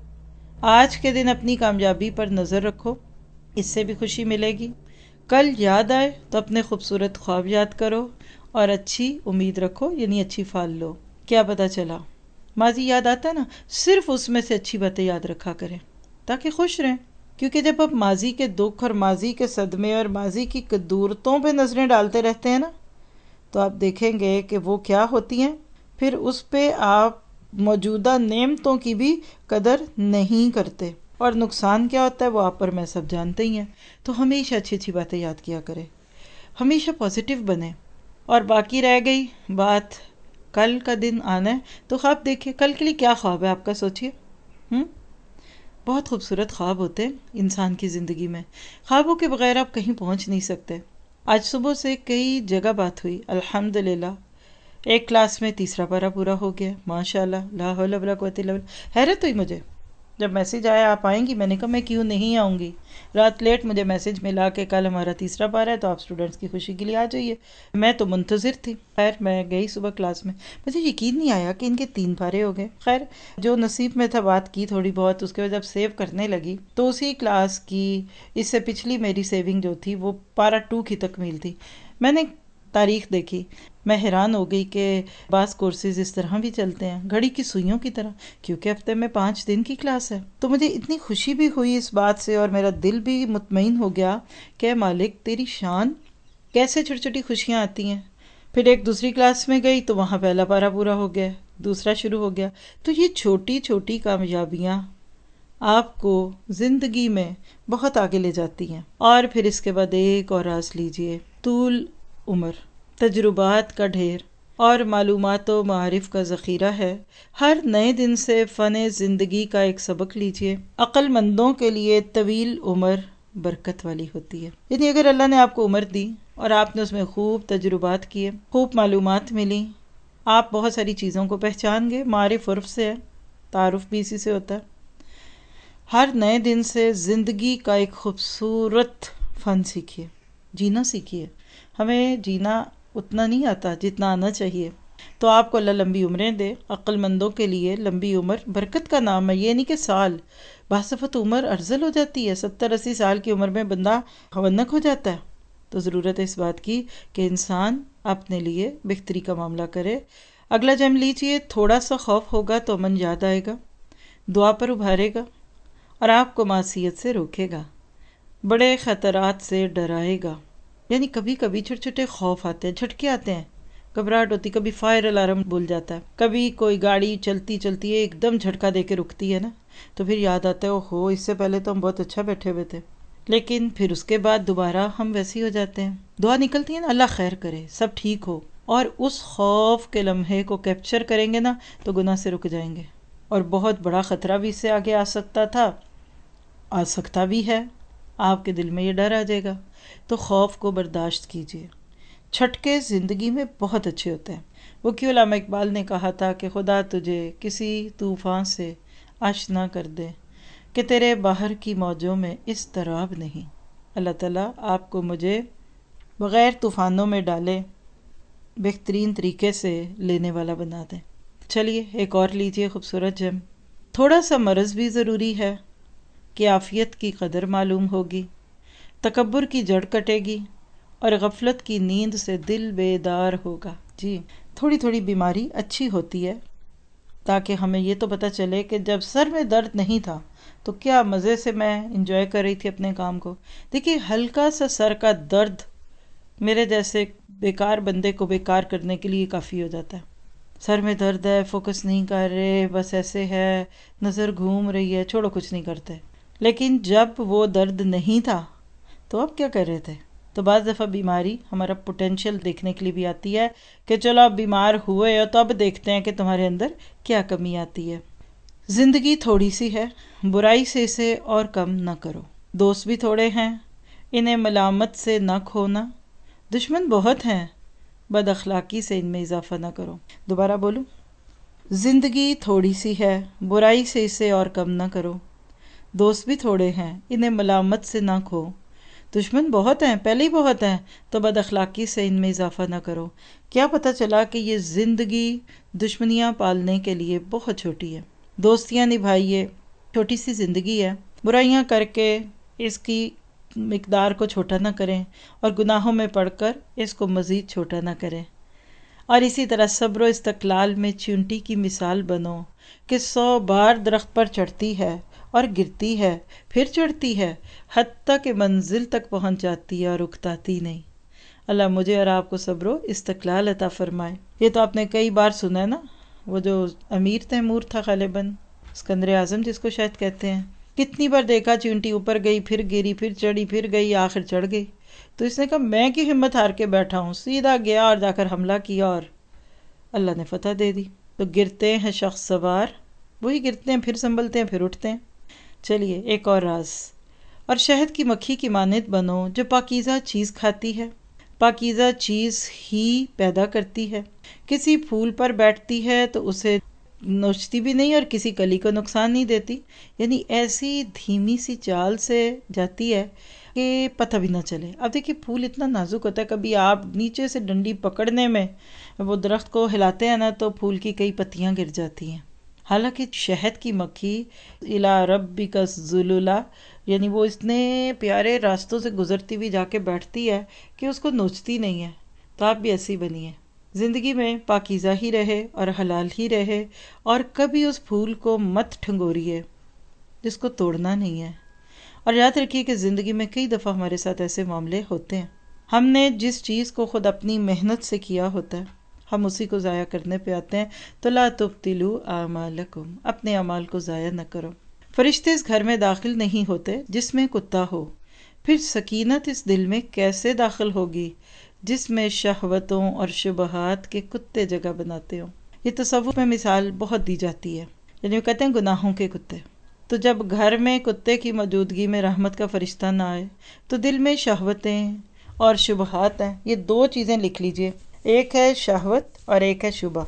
آج کے دن اپنی کامیابی پر نظر رکھو، اس سے بھی خوشی ملے گی. کل یاد آئے تو اپنے خوبصورت خواب یاد کرو اور اچھی امید رکھو، یعنی اچھی پھال لو. کیا پتہ چلا؟ ماضی یاد آتا ہے نا، صرف اس میں سے اچھی باتیں یاد رکھا کریں تاکہ خوش رہیں. کیونکہ جب آپ ماضی کے دکھ اور ماضی کے صدمے اور ماضی کی کدورتوں پہ نظریں ڈالتے رہتے ہیں نا تو آپ دیکھیں گے کہ وہ کیا ہوتی ہیں. پھر اس پہ آپ موجودہ نعمتوں کی بھی قدر نہیں کرتے، اور نقصان کیا ہوتا ہے وہ آپ پر میں سب جانتے ہی ہیں. تو ہمیشہ اچھی اچھی باتیں یاد کیا کریں، ہمیشہ پازیٹیو بنیں. اور باقی رہ گئی بات کل کا دن آنا ہے تو خواب دیکھیں. کل کے لیے کیا خواب ہے آپ کا، سوچئے. بہت خوبصورت خواب ہوتے ہیں انسان کی زندگی میں. خوابوں کے بغیر آپ کہیں پہنچ نہیں سکتے. آج صبح سے کئی جگہ بات ہوئی، الحمدللہ. ایک کلاس میں تیسرا پارہ پورا ہو گیا، ماشاءاللہ، لا حول ولا قوت الا باللہ. حیرت ہوئی مجھے جب میسیج آیا آپ آئیں گی، میں نے کہا میں کیوں نہیں آؤں گی، رات لیٹ مجھے میسیج ملا کہ کل ہمارا تیسرا پارا ہے تو آپ اسٹوڈنٹس کی خوشی کے لیے آ جائیے۔ میں تو منتظر تھی۔ خیر میں گئی صبح کلاس میں، مجھے یقین نہیں آیا کہ ان کے 3 پارے ہو گئے۔ خیر جو نصیب میں تھا بات کی تھوڑی بہت، اس کے بعد جب سیو کرنے لگی تو اسی کلاس کی اس سے پچھلی میری سیونگ جو تھی وہ پارا 2 کی تکمیل تھی۔ میں نے تاریخ دیکھی، میں حیران ہو گئی کہ بعض کورسز اس طرح بھی چلتے ہیں، گھڑی کی سوئیوں کی طرح، کیونکہ ہفتے میں 5 دن کی کلاس ہے۔ تو مجھے اتنی خوشی بھی ہوئی اس بات سے، اور میرا دل بھی مطمئن ہو گیا کہ مالک تیری شان، کیسے چھوٹی چھوٹی خوشیاں آتی ہیں۔ پھر ایک دوسری کلاس میں گئی تو وہاں پہلا پارا پورا ہو گیا، دوسرا شروع ہو گیا۔ تو یہ چھوٹی چھوٹی کامیابیاں آپ کو زندگی میں بہت آگے لے جاتی ہیں۔ اور پھر اس کے بعد ایک اور راز لیجئے، طول عمر، تجربات کا ڈھیر اور معلومات و معارف کا ذخیرہ ہے۔ ہر نئے دن سے فن زندگی کا ایک سبق لیجئے۔ عقل مندوں کے لیے طویل عمر برکت والی ہوتی ہے۔ یعنی اگر اللہ نے آپ کو عمر دی اور آپ نے اس میں خوب تجربات کیے، خوب معلومات ملی، آپ بہت ساری چیزوں کو پہچان گئے۔ معارف عرف سے ہے، تعارف بھی اسی سے ہوتا ہے۔ ہر نئے دن سے زندگی کا ایک خوبصورت فن سیکھیے، جینا سیکھیے۔ ہمیں جینا اتنا نہیں آتا جتنا آنا چاہیے، تو آپ کو اللہ لمبی عمریں دے۔ عقل مندوں کے لیے لمبی عمر برکت کا نام ہے، یہ نہیں کہ سال، بعض دفعہ تو عمر ارزل ہو جاتی ہے، 70-80 سال کی عمر میں بندہ ہونک ہو جاتا ہے۔ تو ضرورت ہے اس بات کی کہ انسان اپنے لیے بہتری کا معاملہ کرے۔ اگلا جم لیجئے، تھوڑا سا خوف ہوگا تو امن یاد آئے گا، دعا پر ابھارے گا اور آپ کو معصیت سے روکے گا، بڑے خطرات سے ڈرائے گا۔ یعنی کبھی کبھی چھوٹے چھوٹے خوف آتے ہیں، جھٹکے آتے ہیں، گھبراہٹ ہوتی، کبھی فائر الارم بھول جاتا ہے، کبھی کوئی گاڑی چلتی چلتی ہے ایک دم جھٹکا دے کے رکتی ہے نا، تو پھر یاد آتا ہے اوہو اس سے پہلے تو ہم بہت اچھا بیٹھے ہوئے تھے، لیکن پھر اس کے بعد دوبارہ ہم ویسے ہی ہو جاتے ہیں۔ دعا نکلتی ہے نا، اللہ خیر کرے، سب ٹھیک ہو، اور اس خوف کے لمحے کو کیپچر کریں گے نا تو گناہ سے رک جائیں گے، اور بہت بڑا خطرہ بھی اس سے آگے آ سکتا تھا، آ سکتا بھی ہے، آپ کے دل میں یہ ڈر آ جائے گا۔ تو خوف کو برداشت کیجیے۔ چھٹکے زندگی میں بہت اچھے ہوتے ہیں۔ وہ کیوں علامہ اقبال نے کہا تھا کہ خدا تجھے کسی طوفان سے آشنا کر دے کہ تیرے باہر کی موجوں میں اضطراب نہیں۔ اللہ تعالیٰ آپ کو مجھے بغیر طوفانوں میں ڈالے، بہترین طریقے سے لینے والا بنا دے۔ چلیے ایک اور لیجئے خوبصورت جم۔ تھوڑا سا مرض بھی ضروری ہے کہ عافیت کی قدر معلوم ہوگی، تکبر کی جڑ کٹے گی اور غفلت کی نیند سے دل بیدار ہوگا۔ جی تھوڑی تھوڑی بیماری اچھی ہوتی ہے، تاکہ ہمیں یہ تو پتہ چلے کہ جب سر میں درد نہیں تھا تو کیا مزے سے میں انجوائے کر رہی تھی اپنے کام کو۔ دیکھیے ہلکا سا سر کا درد میرے جیسے بیکار بندے کو بیکار کرنے کے لیے کافی ہو جاتا ہے۔ سر میں درد ہے، فوکس نہیں کر رہے، بس ایسے ہے، نظر گھوم رہی ہے، چھوڑو کچھ نہیں کرتے۔ لیکن جب وہ درد نہیں تھا تو اب کیا کر رہے تھے؟ تو بعض دفعہ بیماری ہمارا پوٹینشیل دیکھنے کے لیے بھی آتی ہے کہ چلو اب بیمار ہوئے ہو تو اب دیکھتے ہیں کہ تمہارے اندر کیا کمی آتی ہے۔ زندگی تھوڑی سی ہے، برائی سے اسے اور کم نہ کرو۔ دوست بھی تھوڑے ہیں، انہیں ملامت سے نہ کھونا۔ دشمن بہت ہیں، بد اخلاقی سے ان میں اضافہ نہ کرو۔ دوبارہ بولوں، زندگی تھوڑی سی ہے، برائی سے اسے اور کم نہ کرو۔ دوست بھی تھوڑے ہیں، انہیں ملامت سے نہ کھو۔ دشمن بہت ہیں، پہلے ہی بہت ہیں، تو بد اخلاقی سے ان میں اضافہ نہ کرو۔ کیا پتہ چلا کہ یہ زندگی دشمنیاں پالنے کے لیے بہت چھوٹی ہے۔ دوستیاں نبھائیے، چھوٹی سی زندگی ہے، برائیاں کر کے اس کی مقدار کو چھوٹا نہ کریں اور گناہوں میں پڑھ کر اس کو مزید چھوٹا نہ کریں۔ اور اسی طرح صبر و استقلال میں چیونٹی کی مثال بنو کہ 100 بار درخت پر چڑھتی ہے اور گرتی ہے، پھر چڑھتی ہے، حتیٰ کہ منزل تک پہنچ جاتی ہے اور اکتاتی نہیں۔ اللہ مجھے اور آپ کو صبر و استقلال عطا فرمائے۔ یہ تو آپ نے کئی بار سنا ہے نا، وہ جو امیر تیمور تھا غالباً، اسکندر اعظم جس کو شاید کہتے ہیں، کتنی بار دیکھا چیونٹی اوپر گئی، پھر گری، پھر چڑھی، پھر گئی، آخر چڑھ گئی۔ تو اس نے کہا میں کی ہمت ہار کے بیٹھا ہوں، سیدھا گیا اور جا کر حملہ کیا اور اللہ نے فتح دے دی۔ تو گرتے ہیں شخص سوار، وہی گرتے ہیں پھر سنبھلتے ہیں پھر اٹھتے ہیں۔ چلیے ایک اور راز، اور شہد کی مکھی کی مانند بنو جو پاکیزہ چیز کھاتی ہے، پاکیزہ چیز ہی پیدا کرتی ہے۔ کسی پھول پر بیٹھتی ہے تو اسے نوچتی بھی نہیں اور کسی کلی کو نقصان نہیں دیتی، یعنی ایسی دھیمی سی چال سے جاتی ہے کہ پتہ بھی نہ چلے۔ اب دیکھیے پھول اتنا نازک ہوتا ہے، کبھی آپ نیچے سے ڈنڈی پکڑنے میں وہ درخت کو ہلاتے ہیں نا تو پھول کی کئی پتیاں گر جاتی ہیں۔ حالانکہ شہد کی مکھی الی ربک الذللا، یعنی وہ اتنے پیارے راستوں سے گزرتی ہوئی جا کے بیٹھتی ہے کہ اس کو نوچتی نہیں ہے۔ تو آپ بھی ایسی بنیے، زندگی میں پاکیزہ ہی رہے اور حلال ہی رہے، اور کبھی اس پھول کو مت ٹھنگوریے جس کو توڑنا نہیں ہے۔ اور یاد رکھیے کہ زندگی میں کئی دفعہ ہمارے ساتھ ایسے معاملے ہوتے ہیں، ہم نے جس چیز کو خود اپنی محنت سے کیا ہوتا ہے ہم اسی کو ضائع کرنے پہ آتے ہیں۔ تو لا تبطلوا اعمالکم، اپنے اعمال کو ضائع نہ کرو۔ فرشتے اس گھر میں داخل نہیں ہوتے جس میں کتا ہو، پھر سکینت اس دل میں کیسے داخل ہوگی جس میں شہوتوں اور شبہات کے کتے جگہ بناتے ہوں۔ یہ تصوف میں مثال بہت دی جاتی ہے، یعنی وہ کہتے ہیں گناہوں کے کتے۔ تو جب گھر میں کتے کی موجودگی میں رحمت کا فرشتہ نہ آئے تو دل میں شہوتیں اور شبہات ہیں۔ یہ دو چیزیں لکھ لیجئے، ایک ہے شہوت اور ایک ہے شبہ۔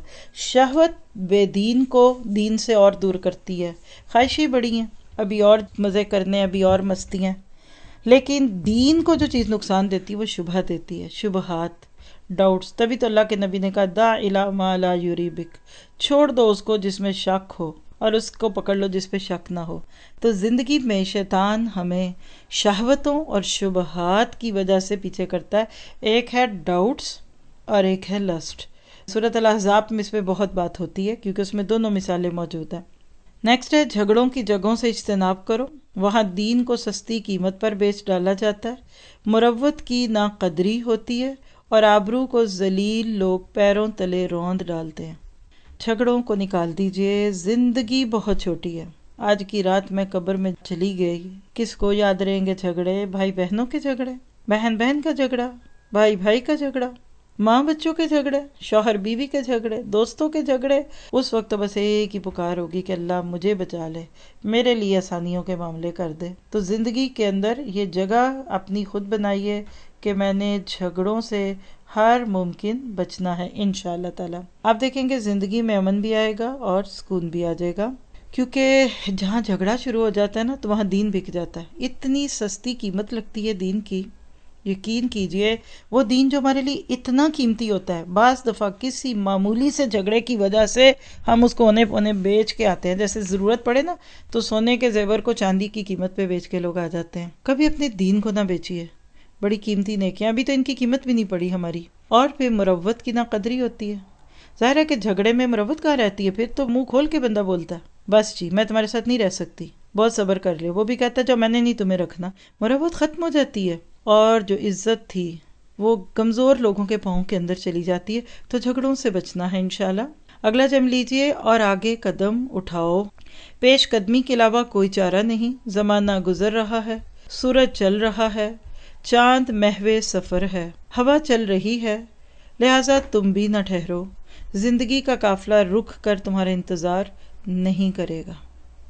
شہوت بے دین کو دین سے اور دور کرتی ہے، خواہشیں بڑی ہیں، ابھی اور مزے کرنے، ابھی اور مستیاں، لیکن دین کو جو چیز نقصان دیتی ہے وہ شبہ دیتی ہے، شبہات، ڈاؤٹس۔ تبھی تو اللہ کے نبی نے کہا دع الی ما لا یریبک، چھوڑ دو اس کو جس میں شک ہو اور اس کو پکڑ لو جس پہ شک نہ ہو۔ تو زندگی میں شیطان ہمیں شہوتوں اور شبہات کی وجہ سے پیچھے کرتا ہے، ایک ہے ڈاؤٹس اور ایک ہے لسٹ۔ سورۃ الاحزاب میں اس پہ بہت بات ہوتی ہے کیونکہ اس میں دونوں مثالیں موجود ہیں۔ نیکسٹ ہے جھگڑوں کی جگہوں سے اجتناب کرو، وہاں دین کو سستی قیمت پر بیچ ڈالا جاتا ہے، مروت کی ناقدری ہوتی ہے اور آبرو کو ذلیل لوگ پیروں تلے روند ڈالتے ہیں۔ جھگڑوں کو نکال دیجئے، زندگی بہت چھوٹی ہے۔ آج کی رات میں قبر میں چلی گئی، کس کو یاد رہیں گے جھگڑے؟ بھائی بہنوں کے جھگڑے، بہن بہن کا جھگڑا، بھائی بھائی کا جھگڑا، ماں بچوں کے جھگڑے، شوہر بیوی کے جھگڑے، دوستوں کے جھگڑے۔ اس وقت بس ایک ہی پکار ہوگی کہ اللہ مجھے بچا لے، میرے لیے آسانیوں کے معاملے کر دے۔ تو زندگی کے اندر یہ جگہ اپنی خود بنائیے کہ میں نے جھگڑوں سے ہر ممکن بچنا ہے انشاءاللہ تعالی۔ آپ دیکھیں گے زندگی میں امن بھی آئے گا اور سکون بھی آ جائے گا، کیونکہ جہاں جھگڑا شروع ہو جاتا ہے نا تو وہاں دین بک جاتا ہے۔ اتنی سستی قیمت لگتی ہے دین کی، یقین کیجئے وہ دین جو ہمارے لیے اتنا قیمتی ہوتا ہے، بعض دفعہ کسی معمولی سے جھگڑے کی وجہ سے ہم اس کو اونے پونے بیچ کے آتے ہیں۔ جیسے ضرورت پڑے نا تو سونے کے زیور کو چاندی کی قیمت پہ بیچ کے لوگ آ جاتے ہیں۔ کبھی اپنے دین کو نہ بیچیے، بڑی قیمتی نیکیاں، ابھی تو ان کی قیمت بھی نہیں پڑی ہماری۔ اور پھر مروت کی ناقدری ہوتی ہے۔ ظاہر ہے کہ جھگڑے میں مروت کہاں رہتی ہے، پھر تو منہ کھول کے بندہ بولتا ہے بس جی میں تمہارے ساتھ نہیں رہ سکتی، بہت صبر کر لے۔ وہ بھی کہتا ہے جو میں نے نہیں تمہیں رکھنا، مروت ختم ہو جاتی ہے، اور جو عزت تھی وہ کمزور لوگوں کے پاؤں کے اندر چلی جاتی ہے۔ تو جھگڑوں سے بچنا ہے انشاءاللہ۔ اگلا جم لیجئے اور آگے قدم اٹھاؤ، پیش قدمی کے علاوہ کوئی چارہ نہیں، زمانہ گزر رہا ہے، سورج چل رہا ہے، چاند محو سفر ہے، ہوا چل رہی ہے، لہٰذا تم بھی نہ ٹھہرو، زندگی کا قافلہ رک کر تمہارا انتظار نہیں کرے گا۔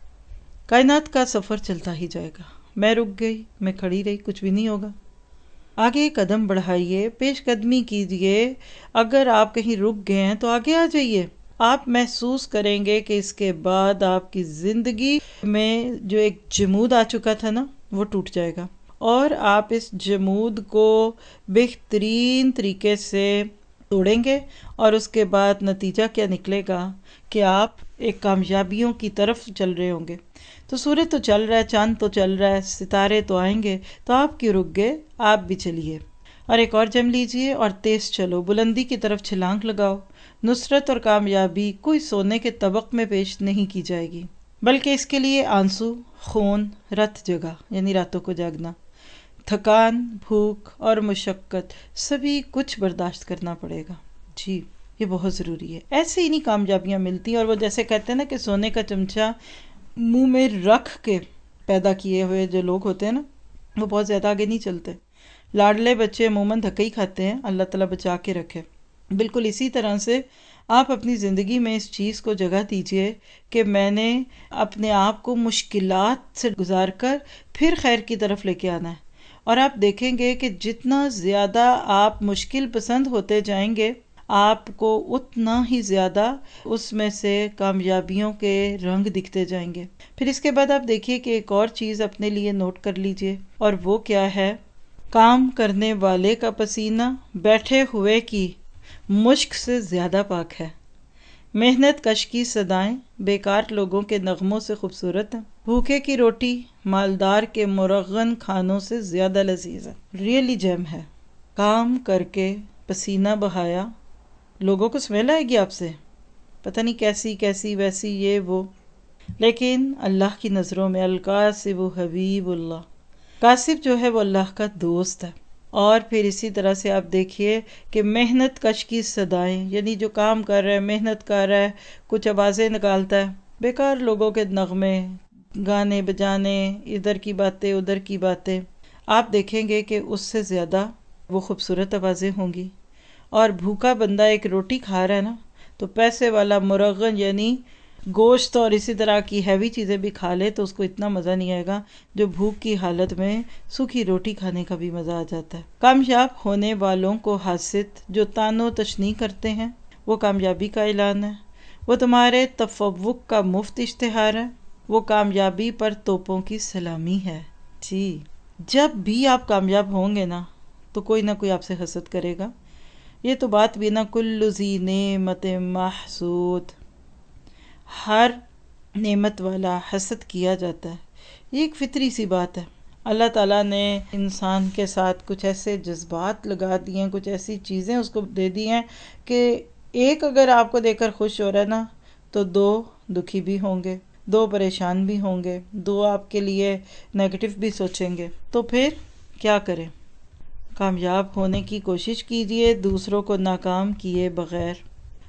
کائنات کا سفر چلتا ہی جائے گا، میں رک گئی، میں کھڑی رہی، کچھ بھی نہیں ہوگا۔ آگے قدم بڑھائیے، پیش قدمی کیجئے، اگر آپ کہیں رک گئے ہیں تو آگے آ جائیے۔ آپ محسوس کریں گے کہ اس کے بعد آپ کی زندگی میں جو ایک جمود آ چکا تھا نا وہ ٹوٹ جائے گا، اور آپ اس جمود کو بہترین طریقے سے توڑیں گے، اور اس کے بعد نتیجہ کیا نکلے گا کہ آپ ایک کامیابیوں کی طرف چل رہے ہوں گے۔ تو سورج تو چل رہا ہے، چاند تو چل رہا ہے، ستارے تو آئیں گے، تو آپ کیوں رک گئے؟ آپ بھی چلیے، اور ایک اور جم لیجئے اور تیز چلو، بلندی کی طرف چھلانگ لگاؤ۔ نصرت اور کامیابی کوئی سونے کے طبق میں پیش نہیں کی جائے گی، بلکہ اس کے لیے آنسو، خون، رت جگہ یعنی راتوں کو جاگنا، تھکان، بھوک اور مشقت، سبھی کچھ برداشت کرنا پڑے گا۔ جی یہ بہت ضروری ہے، ایسے ہی نہیں کامیابیاں ملتی۔ اور وہ جیسے کہتے ہیں نا کہ سونے کا چمچہ منہ میں رکھ کے پیدا کیے ہوئے جو لوگ ہوتے ہیں نا وہ بہت زیادہ آگے نہیں چلتے۔ لاڈلے بچے عموماً دھکے ہی کھاتے ہیں، اللہ تعالیٰ بچا کے رکھے۔ بالکل اسی طرح سے آپ اپنی زندگی میں اس چیز کو جگہ دیجئے کہ میں نے اپنے آپ کو مشکلات سے گزار کر پھر خیر کی طرف لے کے آنا ہے، اور آپ دیکھیں گے کہ جتنا زیادہ آپ مشکل پسند ہوتے جائیں گے آپ کو اتنا ہی زیادہ اس میں سے کامیابیوں کے رنگ دکھتے جائیں گے۔ پھر اس کے بعد آپ دیکھیے کہ ایک اور چیز اپنے لیے نوٹ کر لیجئے، اور وہ کیا ہے؟ کام کرنے والے کا پسینہ بیٹھے ہوئے کی مشک سے زیادہ پاک ہے۔ محنت کش کی صدائیں بیکار لوگوں کے نغموں سے خوبصورت ہیں۔ بھوکے کی روٹی مالدار کے مرغن کھانوں سے زیادہ لذیذ ہے۔ ریئلی جیم ہے۔ کام کر کے پسینہ بہایا، لوگوں کو سمیل آئے گی آپ سے، پتہ نہیں کیسی کیسی ویسی یہ وہ، لیکن اللہ کی نظروں میں القاسب حبیب اللہ، کاسب جو ہے وہ اللہ کا دوست ہے۔ اور پھر اسی طرح سے آپ دیکھیے کہ محنت کش کی صدائیں، یعنی جو کام کر رہا ہے، محنت کر رہا ہے، کچھ آوازیں نکالتا ہے، بیکار لوگوں کے نغمے، گانے بجانے، ادھر کی باتیں ادھر کی باتیں، آپ دیکھیں گے کہ اس سے زیادہ وہ خوبصورت آوازیں ہوں گی۔ اور بھوکا بندہ ایک روٹی کھا رہا ہے نا، تو پیسے والا مرغن یعنی گوشت اور اسی طرح کی ہیوی چیزیں بھی کھا لے تو اس کو اتنا مزہ نہیں آئے گا جو بھوک کی حالت میں سوکھی روٹی کھانے کا بھی مزہ آ جاتا ہے۔ کامیاب ہونے والوں کو حاسد جو تان و تشنیع کرتے ہیں، وہ کامیابی کا اعلان ہے، وہ تمہارے تفوق کا مفت اشتہار ہے، وہ کامیابی پر توپوں کی سلامی ہے۔ جی، جب بھی آپ کامیاب ہوں گے نا تو کوئی نہ کوئی آپ سے حسد کرے گا۔ یہ تو بات بھی نا، کل ذی نعمت محسود، ہر نعمت والا حسد کیا جاتا ہے، یہ ایک فطری سی بات ہے۔ اللہ تعالیٰ نے انسان کے ساتھ کچھ ایسے جذبات لگا دیے ہیں، کچھ ایسی چیزیں اس کو دے دی ہیں کہ ایک اگر آپ کو دیکھ کر خوش ہو رہا ہے نا تو دو دکھی بھی ہوں گے، دو پریشان بھی ہوں گے، دو آپ کے لیے نیگیٹو بھی سوچیں گے۔ تو پھر کیا کریں؟ کامیاب ہونے کی کوشش کیجئے دوسروں کو ناکام کیے بغیر۔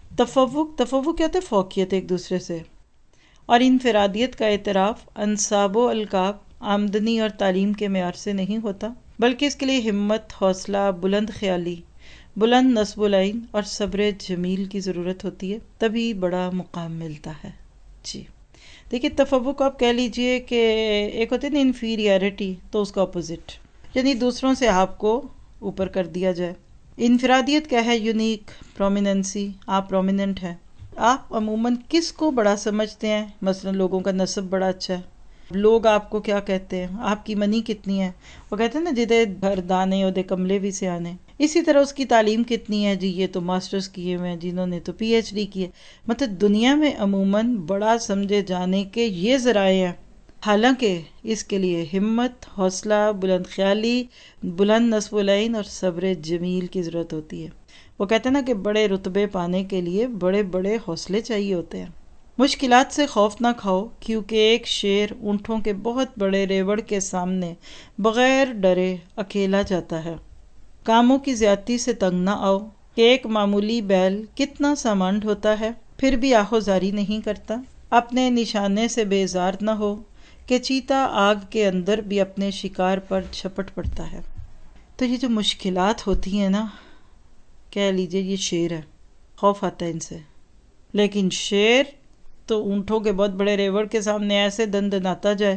تفوق کیا ہوتا ہے؟ فوقیت ایک دوسرے سے، اور انفرادیت کا اعتراف انساب و القاب، آمدنی اور تعلیم کے معیار سے نہیں ہوتا، بلکہ اس کے لیے ہمت، حوصلہ، بلند خیالی، بلند نصب العین اور صبر جمیل کی ضرورت ہوتی ہے، تبھی بڑا مقام ملتا ہے۔ جی دیکھیے، تفوق آپ کہہ لیجئے کہ ایک ہوتی ہے نا انفیریئرٹی، تو اس کا اپوزٹ، یعنی دوسروں سے آپ کو اوپر کر دیا جائے۔ انفرادیت کیا ہے؟ یونیک، پرومیننسی، آپ پرومیننٹ ہیں۔ آپ عموماً کس کو بڑا سمجھتے ہیں؟ مثلا لوگوں کا نسب بڑا اچھا ہے، لوگ آپ کو کیا کہتے ہیں، آپ کی منی کتنی ہے، وہ کہتے ہیں نا جدے گھر دانے اودے کملے بھی سے آنے۔ اسی طرح اس کی تعلیم کتنی ہے، جی یہ تو ماسٹرز کیے ہوئے ہیں، جنہوں نے تو پی ایچ ڈی کی ہے۔ مطلب دنیا میں عموماً بڑا سمجھے جانے کے یہ ذرائع ہیں، حالانکہ اس کے لیے ہمت، حوصلہ، بلند خیالی، بلند نصب العین اور صبر جمیل کی ضرورت ہوتی ہے۔ وہ کہتے ہیں نا کہ بڑے رتبے پانے کے لیے بڑے بڑے حوصلے چاہیے ہوتے ہیں۔ مشکلات سے خوف نہ کھاؤ، کیونکہ ایک شیر اونٹوں کے بہت بڑے ریوڑ کے سامنے بغیر ڈرے اکیلا جاتا ہے۔ کاموں کی زیادتی سے تنگ نہ آؤ، کہ ایک معمولی بیل کتنا سامان ڈھوتا ہے پھر بھی آہوزاری نہیں کرتا۔ اپنے نشانے سے بیزار نہ ہو، کہ چیتا آگ کے اندر بھی اپنے شکار پر جھپٹ پڑتا ہے۔ تو یہ جو مشکلات ہوتی ہیں نا، کہہ لیجئے یہ شیر ہے، خوف آتا ہے ان سے، لیکن شیر تو اونٹوں کے بہت بڑے ریوڑ کے سامنے ایسے دندناتا جائے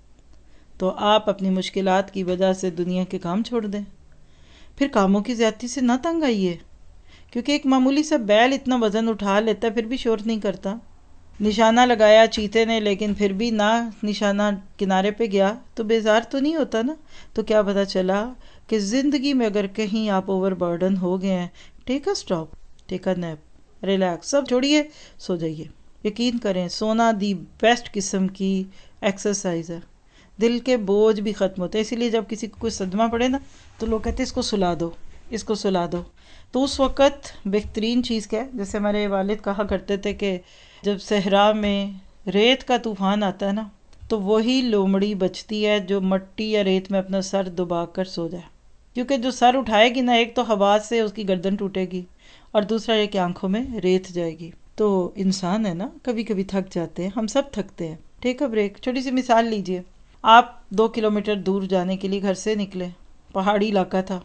تو آپ اپنی مشکلات کی وجہ سے دنیا کے کام چھوڑ دیں۔ پھر کاموں کی زیادتی سے نہ تنگ آئیے، کیونکہ ایک معمولی سا بیل اتنا وزن اٹھا لیتا ہے پھر بھی شور نہیں کرتا۔ نشانہ لگایا چیتے نے لیکن پھر بھی نہ نشانہ کنارے پہ گیا تو بیزار تو نہیں ہوتا نا۔ تو کیا پتہ چلا کہ زندگی میں اگر کہیں آپ اوور برڈن ہو گئے ہیں، take a stop, take a nap, relax, سب چھوڑیے، سو جائیے۔ یقین کریں سونا دی بیسٹ قسم کی ایکسرسائز ہے، دل کے بوجھ بھی ختم ہوتے ہیں۔ اسی لیے جب کسی کو کوئی صدمہ پڑے نا تو لوگ کہتے ہیں اس کو سلا دو، اس کو سلا دو، تو اس وقت بہترین چیز کیا ہے؟ جیسے ہمارے والد کہا کرتے تھے کہ جب صحرا میں ریت کا طوفان آتا ہے نا تو وہی لومڑی بچتی ہے جو مٹی یا ریت میں اپنا سر دبا کر سو جائے، کیونکہ جو سر اٹھائے گی نا، ایک تو ہوا سے اس کی گردن ٹوٹے گی اور دوسرا یہ کہ آنکھوں میں ریت جائے گی۔ تو انسان ہے نا، کبھی کبھی تھک جاتے ہیں، ہم سب تھکتے ہیں، ٹیک اے بریک۔ چھوٹی سی مثال لیجئے، آپ 2 کلومیٹر دور جانے کے لیے گھر سے نکلے، پہاڑی علاقہ تھا،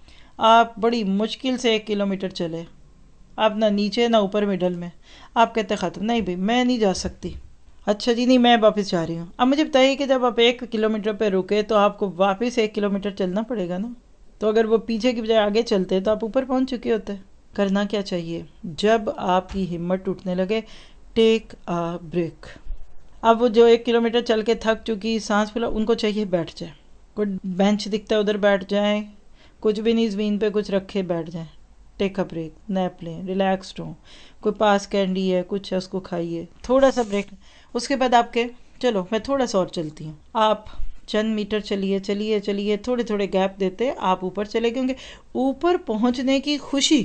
آپ بڑی مشکل سے 1 کلومیٹر چلے، آپ نہ نیچے نہ اوپر مڈل میں، آپ کہتے ختم، نہیں بھائی میں نہیں جا سکتی، اچھا جی نہیں میں واپس جا رہی ہوں۔ اب مجھے بتائیے کہ جب آپ 1 کلومیٹر پہ رکے تو آپ کو واپس 1 کلومیٹر چلنا پڑے گا نا، تو اگر وہ پیچھے کی بجائے آگے چلتے تو آپ اوپر پہنچ چکے ہوتے۔ کرنا کیا چاہیے؟ جب آپ کی ہمت ٹوٹنے لگے، ٹیک آ بریک. اب وہ جو 1 کلومیٹر چل کے تھک چکی، سانس پھولا، ان کو چاہیے بیٹھ جائے. کوئی بینچ دکھتا ہے ادھر بیٹھ جائیں، کچھ بھی نہیں زمین پہ کچھ رکھے بیٹھ جائیں. ٹیک اے بریک، نیپ لیں، ریلیکسڈ ہوں. کوئی پاس کینڈی ہے کچھ ہے اس کو کھائیے، تھوڑا سا بریک. اس کے بعد آپ کے چلو میں تھوڑا سا اور چلتی ہوں. آپ چند میٹر چلیے چلیے چلیے، تھوڑے تھوڑے گیپ دیتے آپ اوپر چلے گئے. اوپر پہنچنے کی خوشی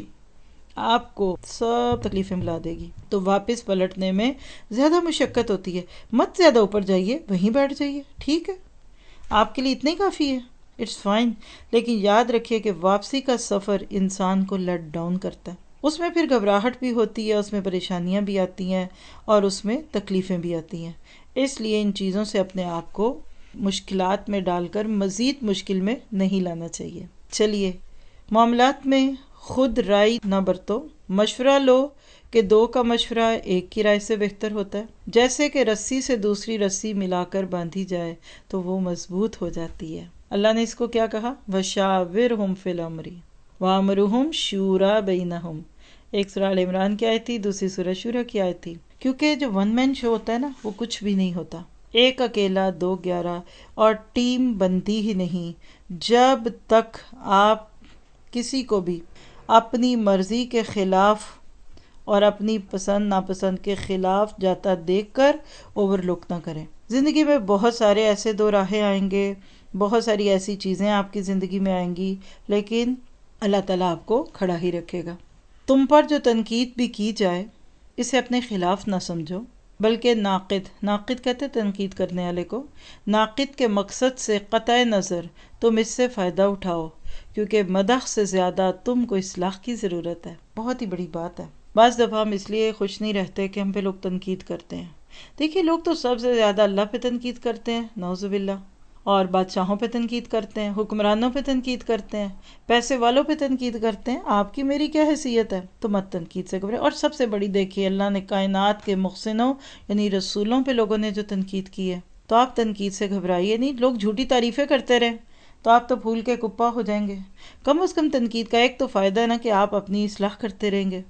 آپ کو سب تکلیفیں ملا دے گی. تو واپس پلٹنے میں زیادہ مشقت ہوتی ہے. مت زیادہ اوپر جائیے، وہیں بیٹھ جائیے، ٹھیک ہے، آپ کے لیے اتنا ہی کافی ہے، اٹس فائن. لیکن یاد رکھیے کہ واپسی کا سفر انسان کو لیٹ ڈاؤن کرتا ہے. اس میں پھر گھبراہٹ بھی ہوتی ہے، اس میں پریشانیاں بھی آتی ہیں، اور اس میں تکلیفیں بھی آتی ہیں. اس لیے ان چیزوں سے اپنے آپ کو مشکلات میں ڈال کر مزید مشکل میں نہیں لانا چاہیے. چلیے، معاملات میں خود رائے نہ برتو. مشورہ لو کہ 2 کا مشورہ 1 کی رائے سے بہتر ہوتا ہے. جیسے کہ رسی سے دوسری رسی ملا کر باندھی جائے تو وہ مضبوط ہو جاتی ہے. اللہ نے اس کو کیا کہا؟ وَشَاوِرْهُمْ فِي الْأَمْرِ وَأَمْرُهُمْ شُورَىٰ بَيْنَهُمْ. ایک سورہ آل عمران کی آیت تھی، دوسری سورہ شورى کی آیت تھی. کیونکہ جو ون مین شو ہوتا ہے نا، وہ کچھ بھی نہیں ہوتا. ایک اکیلا 2 11 اور ٹیم بنتی ہی نہیں جب تک آپ کسی کو بھی اپنی مرضی کے خلاف اور اپنی پسند ناپسند کے خلاف جاتا دیکھ کر اوور لک نہ کریں. زندگی میں بہت سارے ایسے 2 راہیں آئیں گے، بہت ساری ایسی چیزیں آپ کی زندگی میں آئیں گی، لیکن اللہ تعالیٰ آپ کو کھڑا ہی رکھے گا. تم پر جو تنقید بھی کی جائے اسے اپنے خلاف نہ سمجھو، بلکہ ناقد کہتے تنقید کرنے والے کو. ناقد کے مقصد سے قطع نظر تم اس سے فائدہ اٹھاؤ، کیونکہ مدح سے زیادہ تم کو اصلاح کی ضرورت ہے. بہت ہی بڑی بات ہے. بعض دفعہ ہم اس لیے خوش نہیں رہتے کہ ہم پہ لوگ تنقید کرتے ہیں. دیکھیے، لوگ تو سب سے زیادہ اللہ پہ تنقید کرتے ہیں، نعوذ باللہ، اور بادشاہوں پہ تنقید کرتے ہیں، حکمرانوں پہ تنقید کرتے ہیں، پیسے والوں پہ تنقید کرتے ہیں. آپ کی میری کیا حیثیت ہے؟ تو مت تنقید سے گھبرے. اور سب سے بڑی دیکھیے، اللہ نے کائنات کے محسنوں یعنی رسولوں پہ لوگوں نے جو تنقید کی ہے، تو آپ تنقید سے گھبرائیے نہیں. لوگ جھوٹی تعریفیں کرتے رہیں تو آپ تو پھول کے کپا ہو جائیں گے. کم از کم تنقید کا ایک تو فائدہ ہے نا کہ آپ اپنی اصلاح کرتے رہیں گے.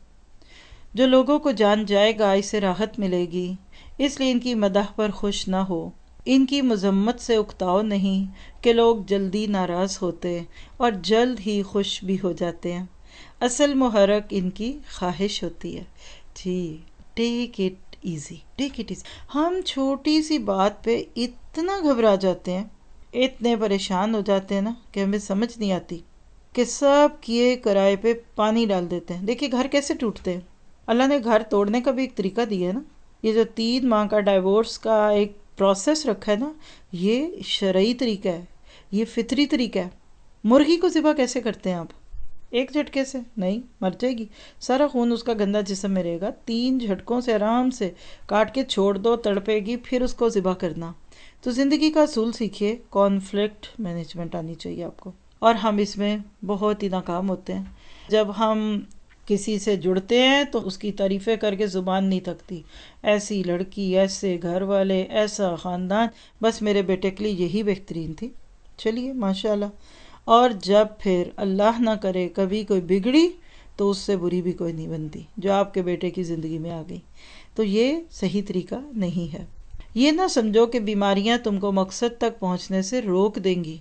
جو لوگوں کو جان جائے گا اسے راحت ملے گی. اس لیے ان کی مدح پر خوش نہ ہو، ان کی مذمت سے اکتاؤ نہیں کہ لوگ جلدی ناراض ہوتے اور جلد ہی خوش بھی ہو جاتے ہیں. اصل محرک ان کی خواہش ہوتی ہے. جی، take it easy, take it easy. ہم چھوٹی سی بات پہ اتنا گھبرا جاتے ہیں، اتنے پریشان ہو جاتے ہیں نا کہ ہمیں سمجھ نہیں آتی کہ سب کیے کرائے پہ پانی ڈال دیتے ہیں. دیکھیے گھر کیسے ٹوٹتے ہیں. اللہ نے گھر توڑنے کا بھی ایک طریقہ دیا ہے نا. یہ جو 3 ماہ کا ڈائیورس کا ایک پروسیس رکھا ہے نا، یہ شرعی طریقہ ہے، یہ فطری طریقہ ہے. مرغی کو ذبح کیسے کرتے ہیں آپ؟ ایک جھٹکے سے نہیں، مر جائے گی، سارا خون اس کا گندا جسم میں رہے گا. 3 جھٹکوں سے آرام سے کاٹ کے چھوڑ دو، تڑپے گی، پھر اس کو ذبح کرنا. تو زندگی کا اصول سیکھیے. کانفلکٹ مینجمنٹ آنی چاہیے آپ کو، اور ہم اس میں بہت ہی ناکام ہوتے ہیں. جب ہم کسی سے جڑتے ہیں تو اس کی تعریفیں کر کے زبان نہیں تھکتی. ایسی لڑکی، ایسے گھر والے، ایسا خاندان، بس میرے بیٹے کے لیے یہی بہترین تھی. چلیے ماشاءاللہ. اور جب پھر اللہ نہ کرے کبھی کوئی بگڑی تو اس سے بری بھی کوئی نہیں بنتی جو آپ کے بیٹے کی زندگی میں آ گئی. تو یہ صحیح طریقہ نہیں ہے. یہ نہ سمجھو کہ بیماریاں تم کو مقصد تک پہنچنے سے روک دیں گی.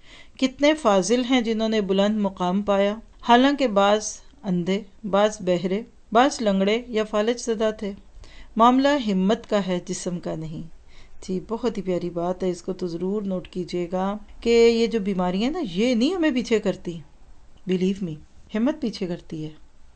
کتنے فاضل ہیں جنہوں نے بلند مقام پایا، حالانکہ بعض اندھے، بعض بہرے، بعض لنگڑے یا فالج زدہ تھے. معاملہ ہمت کا ہے، جسم کا نہیں. جی، بہت ہی پیاری بات ہے، اس کو تو ضرور نوٹ کیجئے گا کہ یہ جو بیماریاں نا، یہ نہیں ہمیں پیچھے کرتی. بیلیو می، ہمت پیچھے کرتی ہے.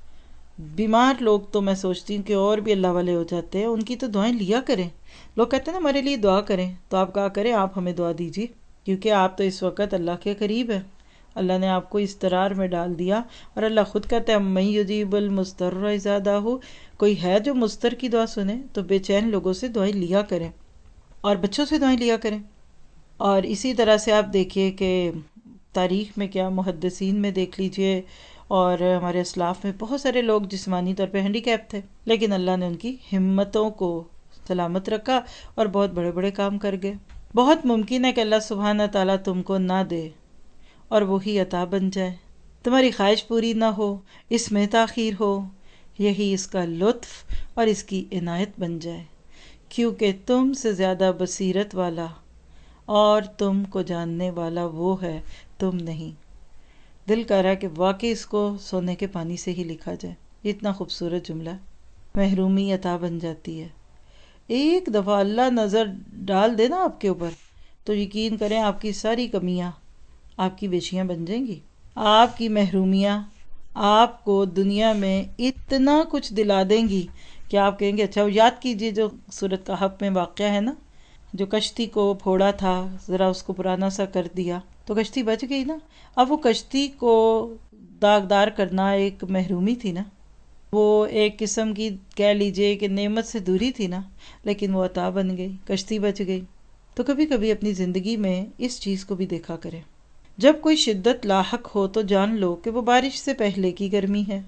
بیمار لوگ تو میں سوچتی ہوں کہ اور بھی اللہ والے ہو جاتے ہیں. ان کی تو دعائیں لیا کریں. لوگ کہتے ہیں نا ہمارے لیے دعا کریں، تو آپ کہا کریں آپ ہمیں دعا دیجیے، کیونکہ آپ تو اس وقت اللہ کے قریب ہیں. اللہ نے آپ کو اضطرار میں ڈال دیا، اور اللہ خود کہتا ہے من یجیب المضطر اذا دعاہ. کوئی ہے جو مضطر کی دعا سنے؟ تو بے چین لوگوں سے دعائیں لیا کریں، اور بچوں سے دعائیں لیا کریں. اور اسی طرح سے آپ دیکھیے کہ تاریخ میں کیا، محدثین میں دیکھ لیجئے اور ہمارے اسلاف میں بہت سارے لوگ جسمانی طور پہ ہینڈی کیپ تھے، لیکن اللہ نے ان کی ہمتوں کو سلامت رکھا اور بہت بڑے بڑے کام کر گئے. بہت ممکن ہے کہ اللہ سبحانہ تعالیٰ تم کو نہ دے اور وہی عطا بن جائے. تمہاری خواہش پوری نہ ہو، اس میں تاخیر ہو، یہی اس کا لطف اور اس کی عنایت بن جائے، کیونکہ تم سے زیادہ بصیرت والا اور تم کو جاننے والا وہ ہے، تم نہیں۔ دل کر رہا ہے کہ واقعی اس کو سونے کے پانی سے ہی لکھا جائے، یہ اتنا خوبصورت جملہ۔ محرومی عطا بن جاتی ہے۔ ایک دفعہ اللہ نظر ڈال دے نا آپ کے اوپر تو یقین کریں آپ کی ساری کمیاں آپ کی بیشیاں بن جائیں گی۔ آپ کی محرومیاں آپ کو دنیا میں اتنا کچھ دلا دیں گی کہ آپ کہیں گے اچھا یاد کیجئے جو سورۃ کہف میں واقعہ ہے نا، جو کشتی کو پھوڑا تھا، ذرا اس کو پرانا سا کر دیا تو کشتی بچ گئی نا۔ اب وہ کشتی کو داغدار کرنا ایک محرومی تھی نا، وہ ایک قسم کی کہہ لیجئے کہ نعمت سے دوری تھی نا، لیکن وہ عطا بن گئی، کشتی بچ گئی۔ تو کبھی کبھی اپنی زندگی میں اس چیز کو بھی دیکھا کریں، جب کوئی شدت لاحق ہو تو جان لو کہ وہ بارش سے پہلے کی گرمی ہے،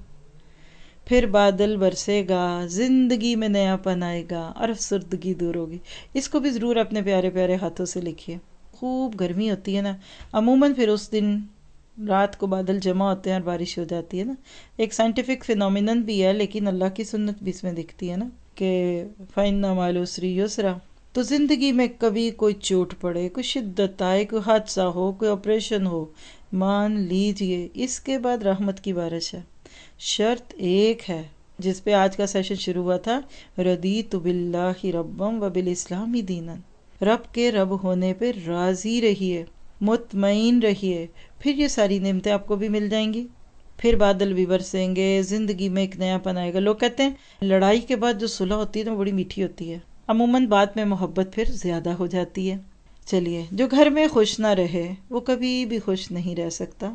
پھر بادل برسے گا، زندگی میں نیا پن آئے گا اور افسردگی دور ہوگی۔ اس کو بھی ضرور اپنے پیارے پیارے ہاتھوں سے لکھیے۔ خوب گرمی ہوتی ہے نا، عموماً پھر اس دن رات کو بادل جمع ہوتے ہیں اور بارش ہو جاتی ہے نا، ایک سائنٹیفک فینومینن بھی ہے، لیکن اللہ کی سنت بھی اس میں دکھتی ہے نا کہ فَإِنَّ مَعَ الْعُسْرِ يُسْرًا۔ تو زندگی میں کبھی کوئی چوٹ پڑے، کوئی شدت آئے، کوئی حادثہ ہو، کوئی آپریشن ہو، مان لیجئے اس کے بعد رحمت کی بارش ہے۔ شرط ایک ہے جس پہ آج کا سیشن شروع ہوا تھا، رضیت باللہ ربا وبالاسلام دینا۔ رب کے رب ہونے پہ راضی رہیے، مطمئن رہیے، پھر یہ ساری نعمتیں آپ کو بھی مل جائیں گی، پھر بادل بھی برسیں گے، زندگی میں ایک نیا پن آئے گا۔ لوگ کہتے ہیں لڑائی کے بعد جو صلح ہوتی ہے نا وہ بڑی میٹھی ہوتی ہے، عموماً بعد میں محبت پھر زیادہ ہو جاتی ہے۔ چلیے، جو گھر میں خوش نہ رہے وہ کبھی بھی خوش نہیں رہ سکتا۔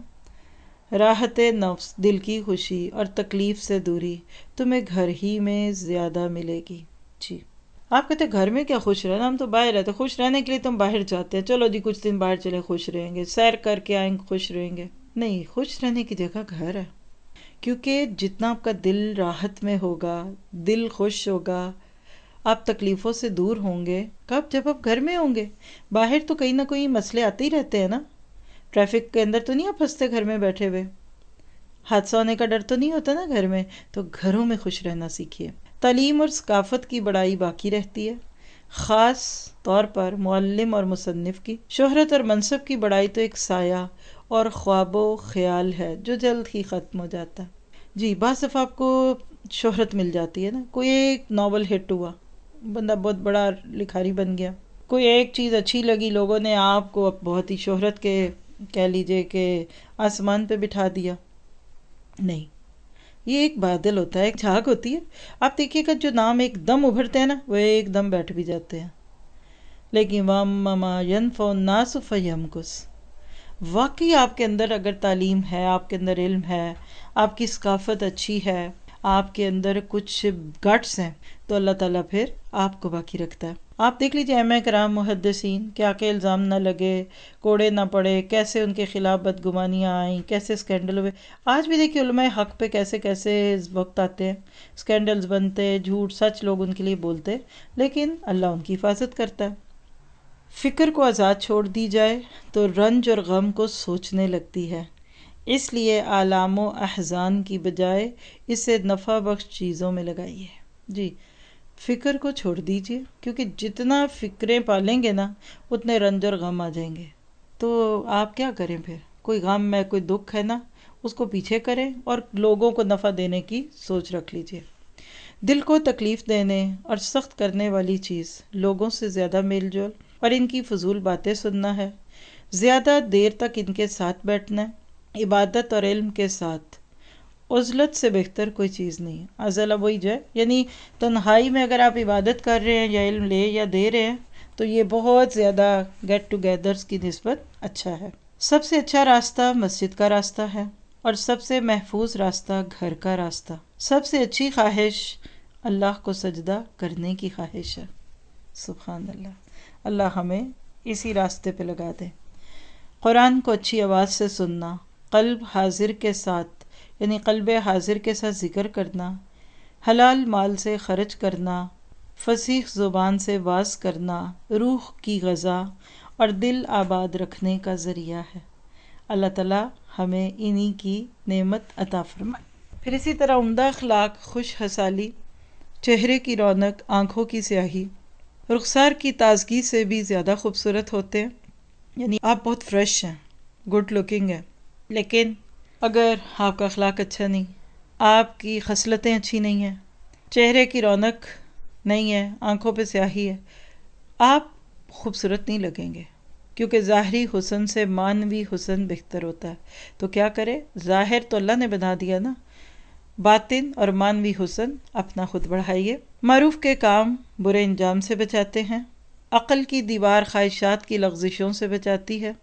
راحت نفس، دل کی خوشی اور تکلیف سے دوری تمہیں گھر ہی میں زیادہ ملے گی۔ جی، آپ کہتے ہیں گھر میں کیا خوش رہنا، ہم تو باہر رہتے، خوش رہنے کے لیے تم باہر جاتے ہیں، چلو جی کچھ دن باہر چلے خوش رہیں گے، سیر کر کے آئیں گے خوش رہیں گے۔ نہیں، خوش رہنے کی جگہ گھر ہے، کیونکہ جتنا آپ کا دل راحت میں ہوگا، دل خوش ہوگا، آپ تکلیفوں سے دور ہوں گے۔ کب؟ جب آپ گھر میں ہوں گے۔ باہر تو کہیں نہ کوئی مسئلے آتے ہی رہتے ہیں نا، ٹریفک کے اندر تو نہیں آپ پھنستے گھر میں بیٹھے ہوئے، حادثہ ہونے کا ڈر تو نہیں ہوتا نا گھر میں، تو گھروں میں خوش رہنا سیکھیے۔ تعلیم اور ثقافت کی بڑائی باقی رہتی ہے، خاص طور پر معلم اور مصنف کی۔ شہرت اور منصب کی بڑائی تو ایک سایہ اور خواب و خیال ہے جو جلد ہی ختم ہو جاتا ہے۔ جی، بعض دفعہ آپ کو شہرت مل جاتی ہے نا، کوئی ایک ناول ہٹ ہوا، بندہ بہت بڑا لکھاری بن گیا، کوئی ایک چیز اچھی لگی، لوگوں نے آپ کو بہت ہی شہرت کے کہہ لیجئے کہ آسمان پہ بٹھا دیا۔ نہیں، یہ ایک بادل ہوتا ہے، ایک جھاگ ہوتی ہے۔ آپ دیکھیے گا جو نام ایک دم ابھرتے ہیں نا وہ ایک دم بیٹھ بھی جاتے ہیں، لیکن وَأَمَّا مَا يَنفَعُ النَّاسَ فَيَمْكُثُ۔ واقعی آپ کے اندر اگر تعلیم ہے، آپ کے اندر علم ہے، آپ کی ثقافت اچھی ہے، آپ کے اندر کچھ گٹس ہیں، تو اللہ تعالیٰ پھر آپ کو باقی رکھتا ہے۔ آپ دیکھ لیجئے ائمہ کرام محدثین، کیا کہ الزام نہ لگے، کوڑے نہ پڑے، کیسے ان کے خلاف بدگمانیاں آئیں، کیسے سکینڈل ہوئے۔ آج بھی دیکھیے علماء حق پہ کیسے کیسے وقت آتے ہیں، سکینڈلز بنتے، جھوٹ سچ لوگ ان کے لیے بولتے، لیکن اللہ ان کی حفاظت کرتا ہے۔ فکر کو آزاد چھوڑ دی جائے تو رنج اور غم کو سوچنے لگتی ہے، اس لیے آلام و احزان کی بجائے اسے نفع بخش چیزوں میں لگائیے۔ جی، فکر کو چھوڑ دیجئے، کیونکہ جتنا فکریں پالیں گے نا اتنے رنج اور غم آ جائیں گے۔ تو آپ کیا کریں پھر، کوئی غم ہے، کوئی دکھ ہے نا، اس کو پیچھے کریں اور لوگوں کو نفع دینے کی سوچ رکھ لیجئے۔ دل کو تکلیف دینے اور سخت کرنے والی چیز لوگوں سے زیادہ میل جول اور ان کی فضول باتیں سننا ہے، زیادہ دیر تک ان کے ساتھ بیٹھنا ہے۔ عبادت اور علم کے ساتھ عزلت سے بہتر کوئی چیز نہیں۔ عزلہ وہی جو ہے، یعنی تنہائی میں اگر آپ عبادت کر رہے ہیں یا علم لے یا دے رہے ہیں تو یہ بہت زیادہ گیٹ ٹوگیدرز کی نسبت اچھا ہے۔ سب سے اچھا راستہ مسجد کا راستہ ہے اور سب سے محفوظ راستہ گھر کا راستہ۔ سب سے اچھی خواہش اللہ کو سجدہ کرنے کی خواہش ہے۔ سبحان اللہ، اللہ ہمیں اسی راستے پہ لگا دے۔ قرآن کو اچھی آواز سے سننا، قلب حاضر کے ساتھ یعنی قلب حاضر کے ساتھ ذکر کرنا، حلال مال سے خرچ کرنا، فصیح زبان سے واز کرنا روح کی غذا اور دل آباد رکھنے کا ذریعہ ہے۔ اللہ تعالیٰ ہمیں انہی کی نعمت عطا فرمائے۔ پھر اسی طرح عمدہ اخلاق، خوش حسالی، چہرے کی رونق، آنکھوں کی سیاہی، رخسار کی تازگی سے بھی زیادہ خوبصورت ہوتے ہیں۔ یعنی آپ بہت فریش ہیں، گڈ لکنگ ہیں، لیکن اگر آپ کا اخلاق اچھا نہیں، آپ کی خصلتیں اچھی نہیں ہیں، چہرے کی رونق نہیں ہے، آنکھوں پہ سیاہی ہے، آپ خوبصورت نہیں لگیں گے، کیونکہ ظاہری حسن سے معنوی حسن بہتر ہوتا ہے۔ تو کیا کرے، ظاہر تو اللہ نے بنا دیا نا، باطن اور معنوی حسن اپنا خود بڑھائیے۔ معروف کے کام برے انجام سے بچاتے ہیں، عقل کی دیوار خواہشات کی لغزشوں سے بچاتی ہے،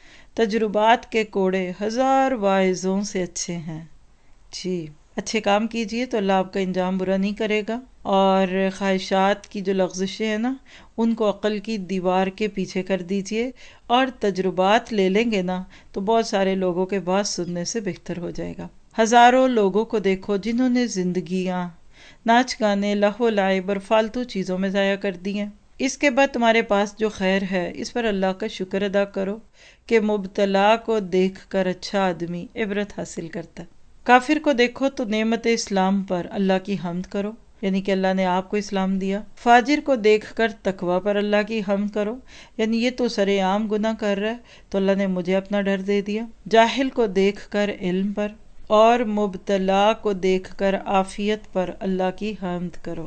تجربات کے کوڑے ہزار واعظوں سے اچھے ہیں۔ جی، اچھے کام کیجئے تو اللہ آپ کا انجام برا نہیں کرے گا، اور خواہشات کی جو لغزشیں ہیں نا، ان کو عقل کی دیوار کے پیچھے کر دیجئے، اور تجربات لے لیں گے نا تو بہت سارے لوگوں کے بات سننے سے بہتر ہو جائے گا۔ ہزاروں لوگوں کو دیکھو جنہوں نے زندگیاں ناچ گانے، لہو و لعب اور فالتو چیزوں میں ضائع کر دی ہیں۔ اس کے بعد تمہارے پاس جو خیر ہے اس پر اللہ کا شکر ادا کرو کہ مبتلا کو دیکھ کر اچھا آدمی عبرت حاصل کرتا ہے۔ کافر کو دیکھو تو نعمت اسلام پر اللہ کی حمد کرو، یعنی کہ اللہ نے آپ کو اسلام دیا۔ فاجر کو دیکھ کر تقوی پر اللہ کی حمد کرو، یعنی یہ تو سرے عام گناہ کر رہا ہے تو اللہ نے مجھے اپنا ڈر دے دیا۔ جاہل کو دیکھ کر علم پر، اور مبتلا کو دیکھ کر عافیت پر اللہ کی حمد کرو۔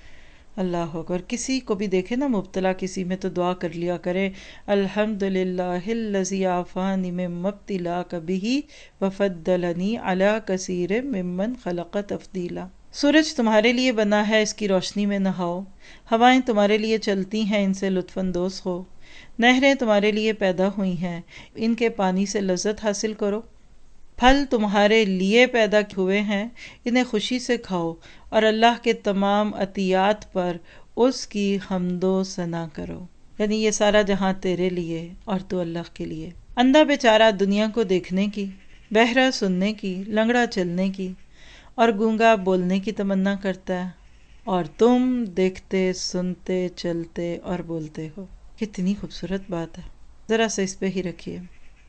اللہ اکبر۔ کسی کو بھی دیکھے نا مبتلا کسی میں تو دعا کر لیا کرے، الحمدللہ الذی عافانی مما ابتلاک بہ وفضلنی علی کثیر ممن خلق تفضیلا۔ سورج تمہارے لیے بنا ہے، اس کی روشنی میں نہاؤ، ہوائیں تمہارے لیے چلتی ہیں، ان سے لطف اندوز ہو، نہریں تمہارے لیے پیدا ہوئی ہیں، ان کے پانی سے لذت حاصل کرو، پھل تمہارے لیے پیدا ہوئے ہیں، انہیں خوشی سے کھاؤ، اور اللہ کے تمام عطیات پر اس کی حمد و ثنا کرو۔ یعنی یہ سارا جہاں تیرے لیے اور تو اللہ کے لیے۔ اندھا بیچارہ دنیا کو دیکھنے کی، بہرا سننے کی، لنگڑا چلنے کی، اور گونگا بولنے کی تمنا کرتا ہے، اور تم دیکھتے، سنتے، چلتے اور بولتے ہو۔ کتنی خوبصورت بات ہے، ذرا سا اس پہ ہی رکھیے،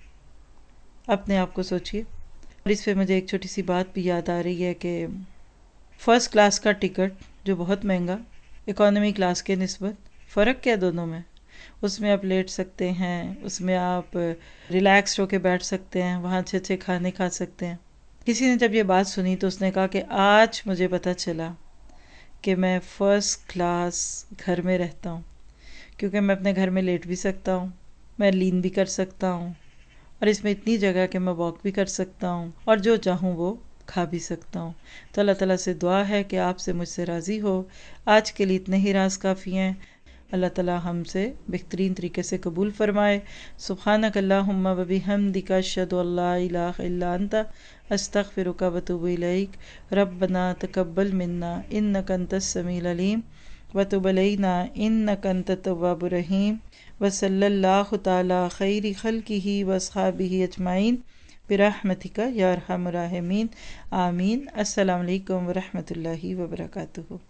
اپنے آپ کو سوچیے۔ اور اس پہ مجھے ایک چھوٹی سی بات بھی یاد آ رہی ہے کہ فرسٹ کلاس کا ٹکٹ جو بہت مہنگا، اکانومی کلاس کے نسبت فرق کیا دونوں میں؟ اس میں آپ لیٹ سکتے ہیں، اس میں آپ ریلیکس ہو کے بیٹھ سکتے ہیں، وہاں اچھے اچھے کھانے کھا سکتے ہیں۔ کسی نے جب یہ بات سنی تو اس نے کہا کہ آج مجھے پتہ چلا کہ میں فرسٹ کلاس گھر میں رہتا ہوں، کیونکہ میں اپنے گھر میں لیٹ بھی سکتا ہوں، میں لین بھی کر سکتا ہوں، اور اس میں اتنی جگہ کہ میں واک بھی کر سکتا ہوں، اور جو چاہوں وہ کھا بھی سکتا ہوں۔ تو اللہ تعالیٰ سے دعا ہے کہ آپ سے مجھ سے راضی ہو۔ آج کے لیے اتنے ہی راز کافی ہیں۔ اللہ تعالیٰ ہم سے بہترین طریقے سے قبول فرمائے۔ سبحانک اللہم و بحمدک، اشہد ان لا الہ الا انت، استغفرک و اتوب الیک۔ ربنا تقبل منا انک انت السمیع العلیم وتب علینا انک انت التواب الرحیم، وصلی اللہ تعالی خیر خلقہ واصحابہ اجمعین برحمتک یا ارحم الراحمین، آمین۔ السلام علیکم ورحمۃ اللہ وبرکاتہ۔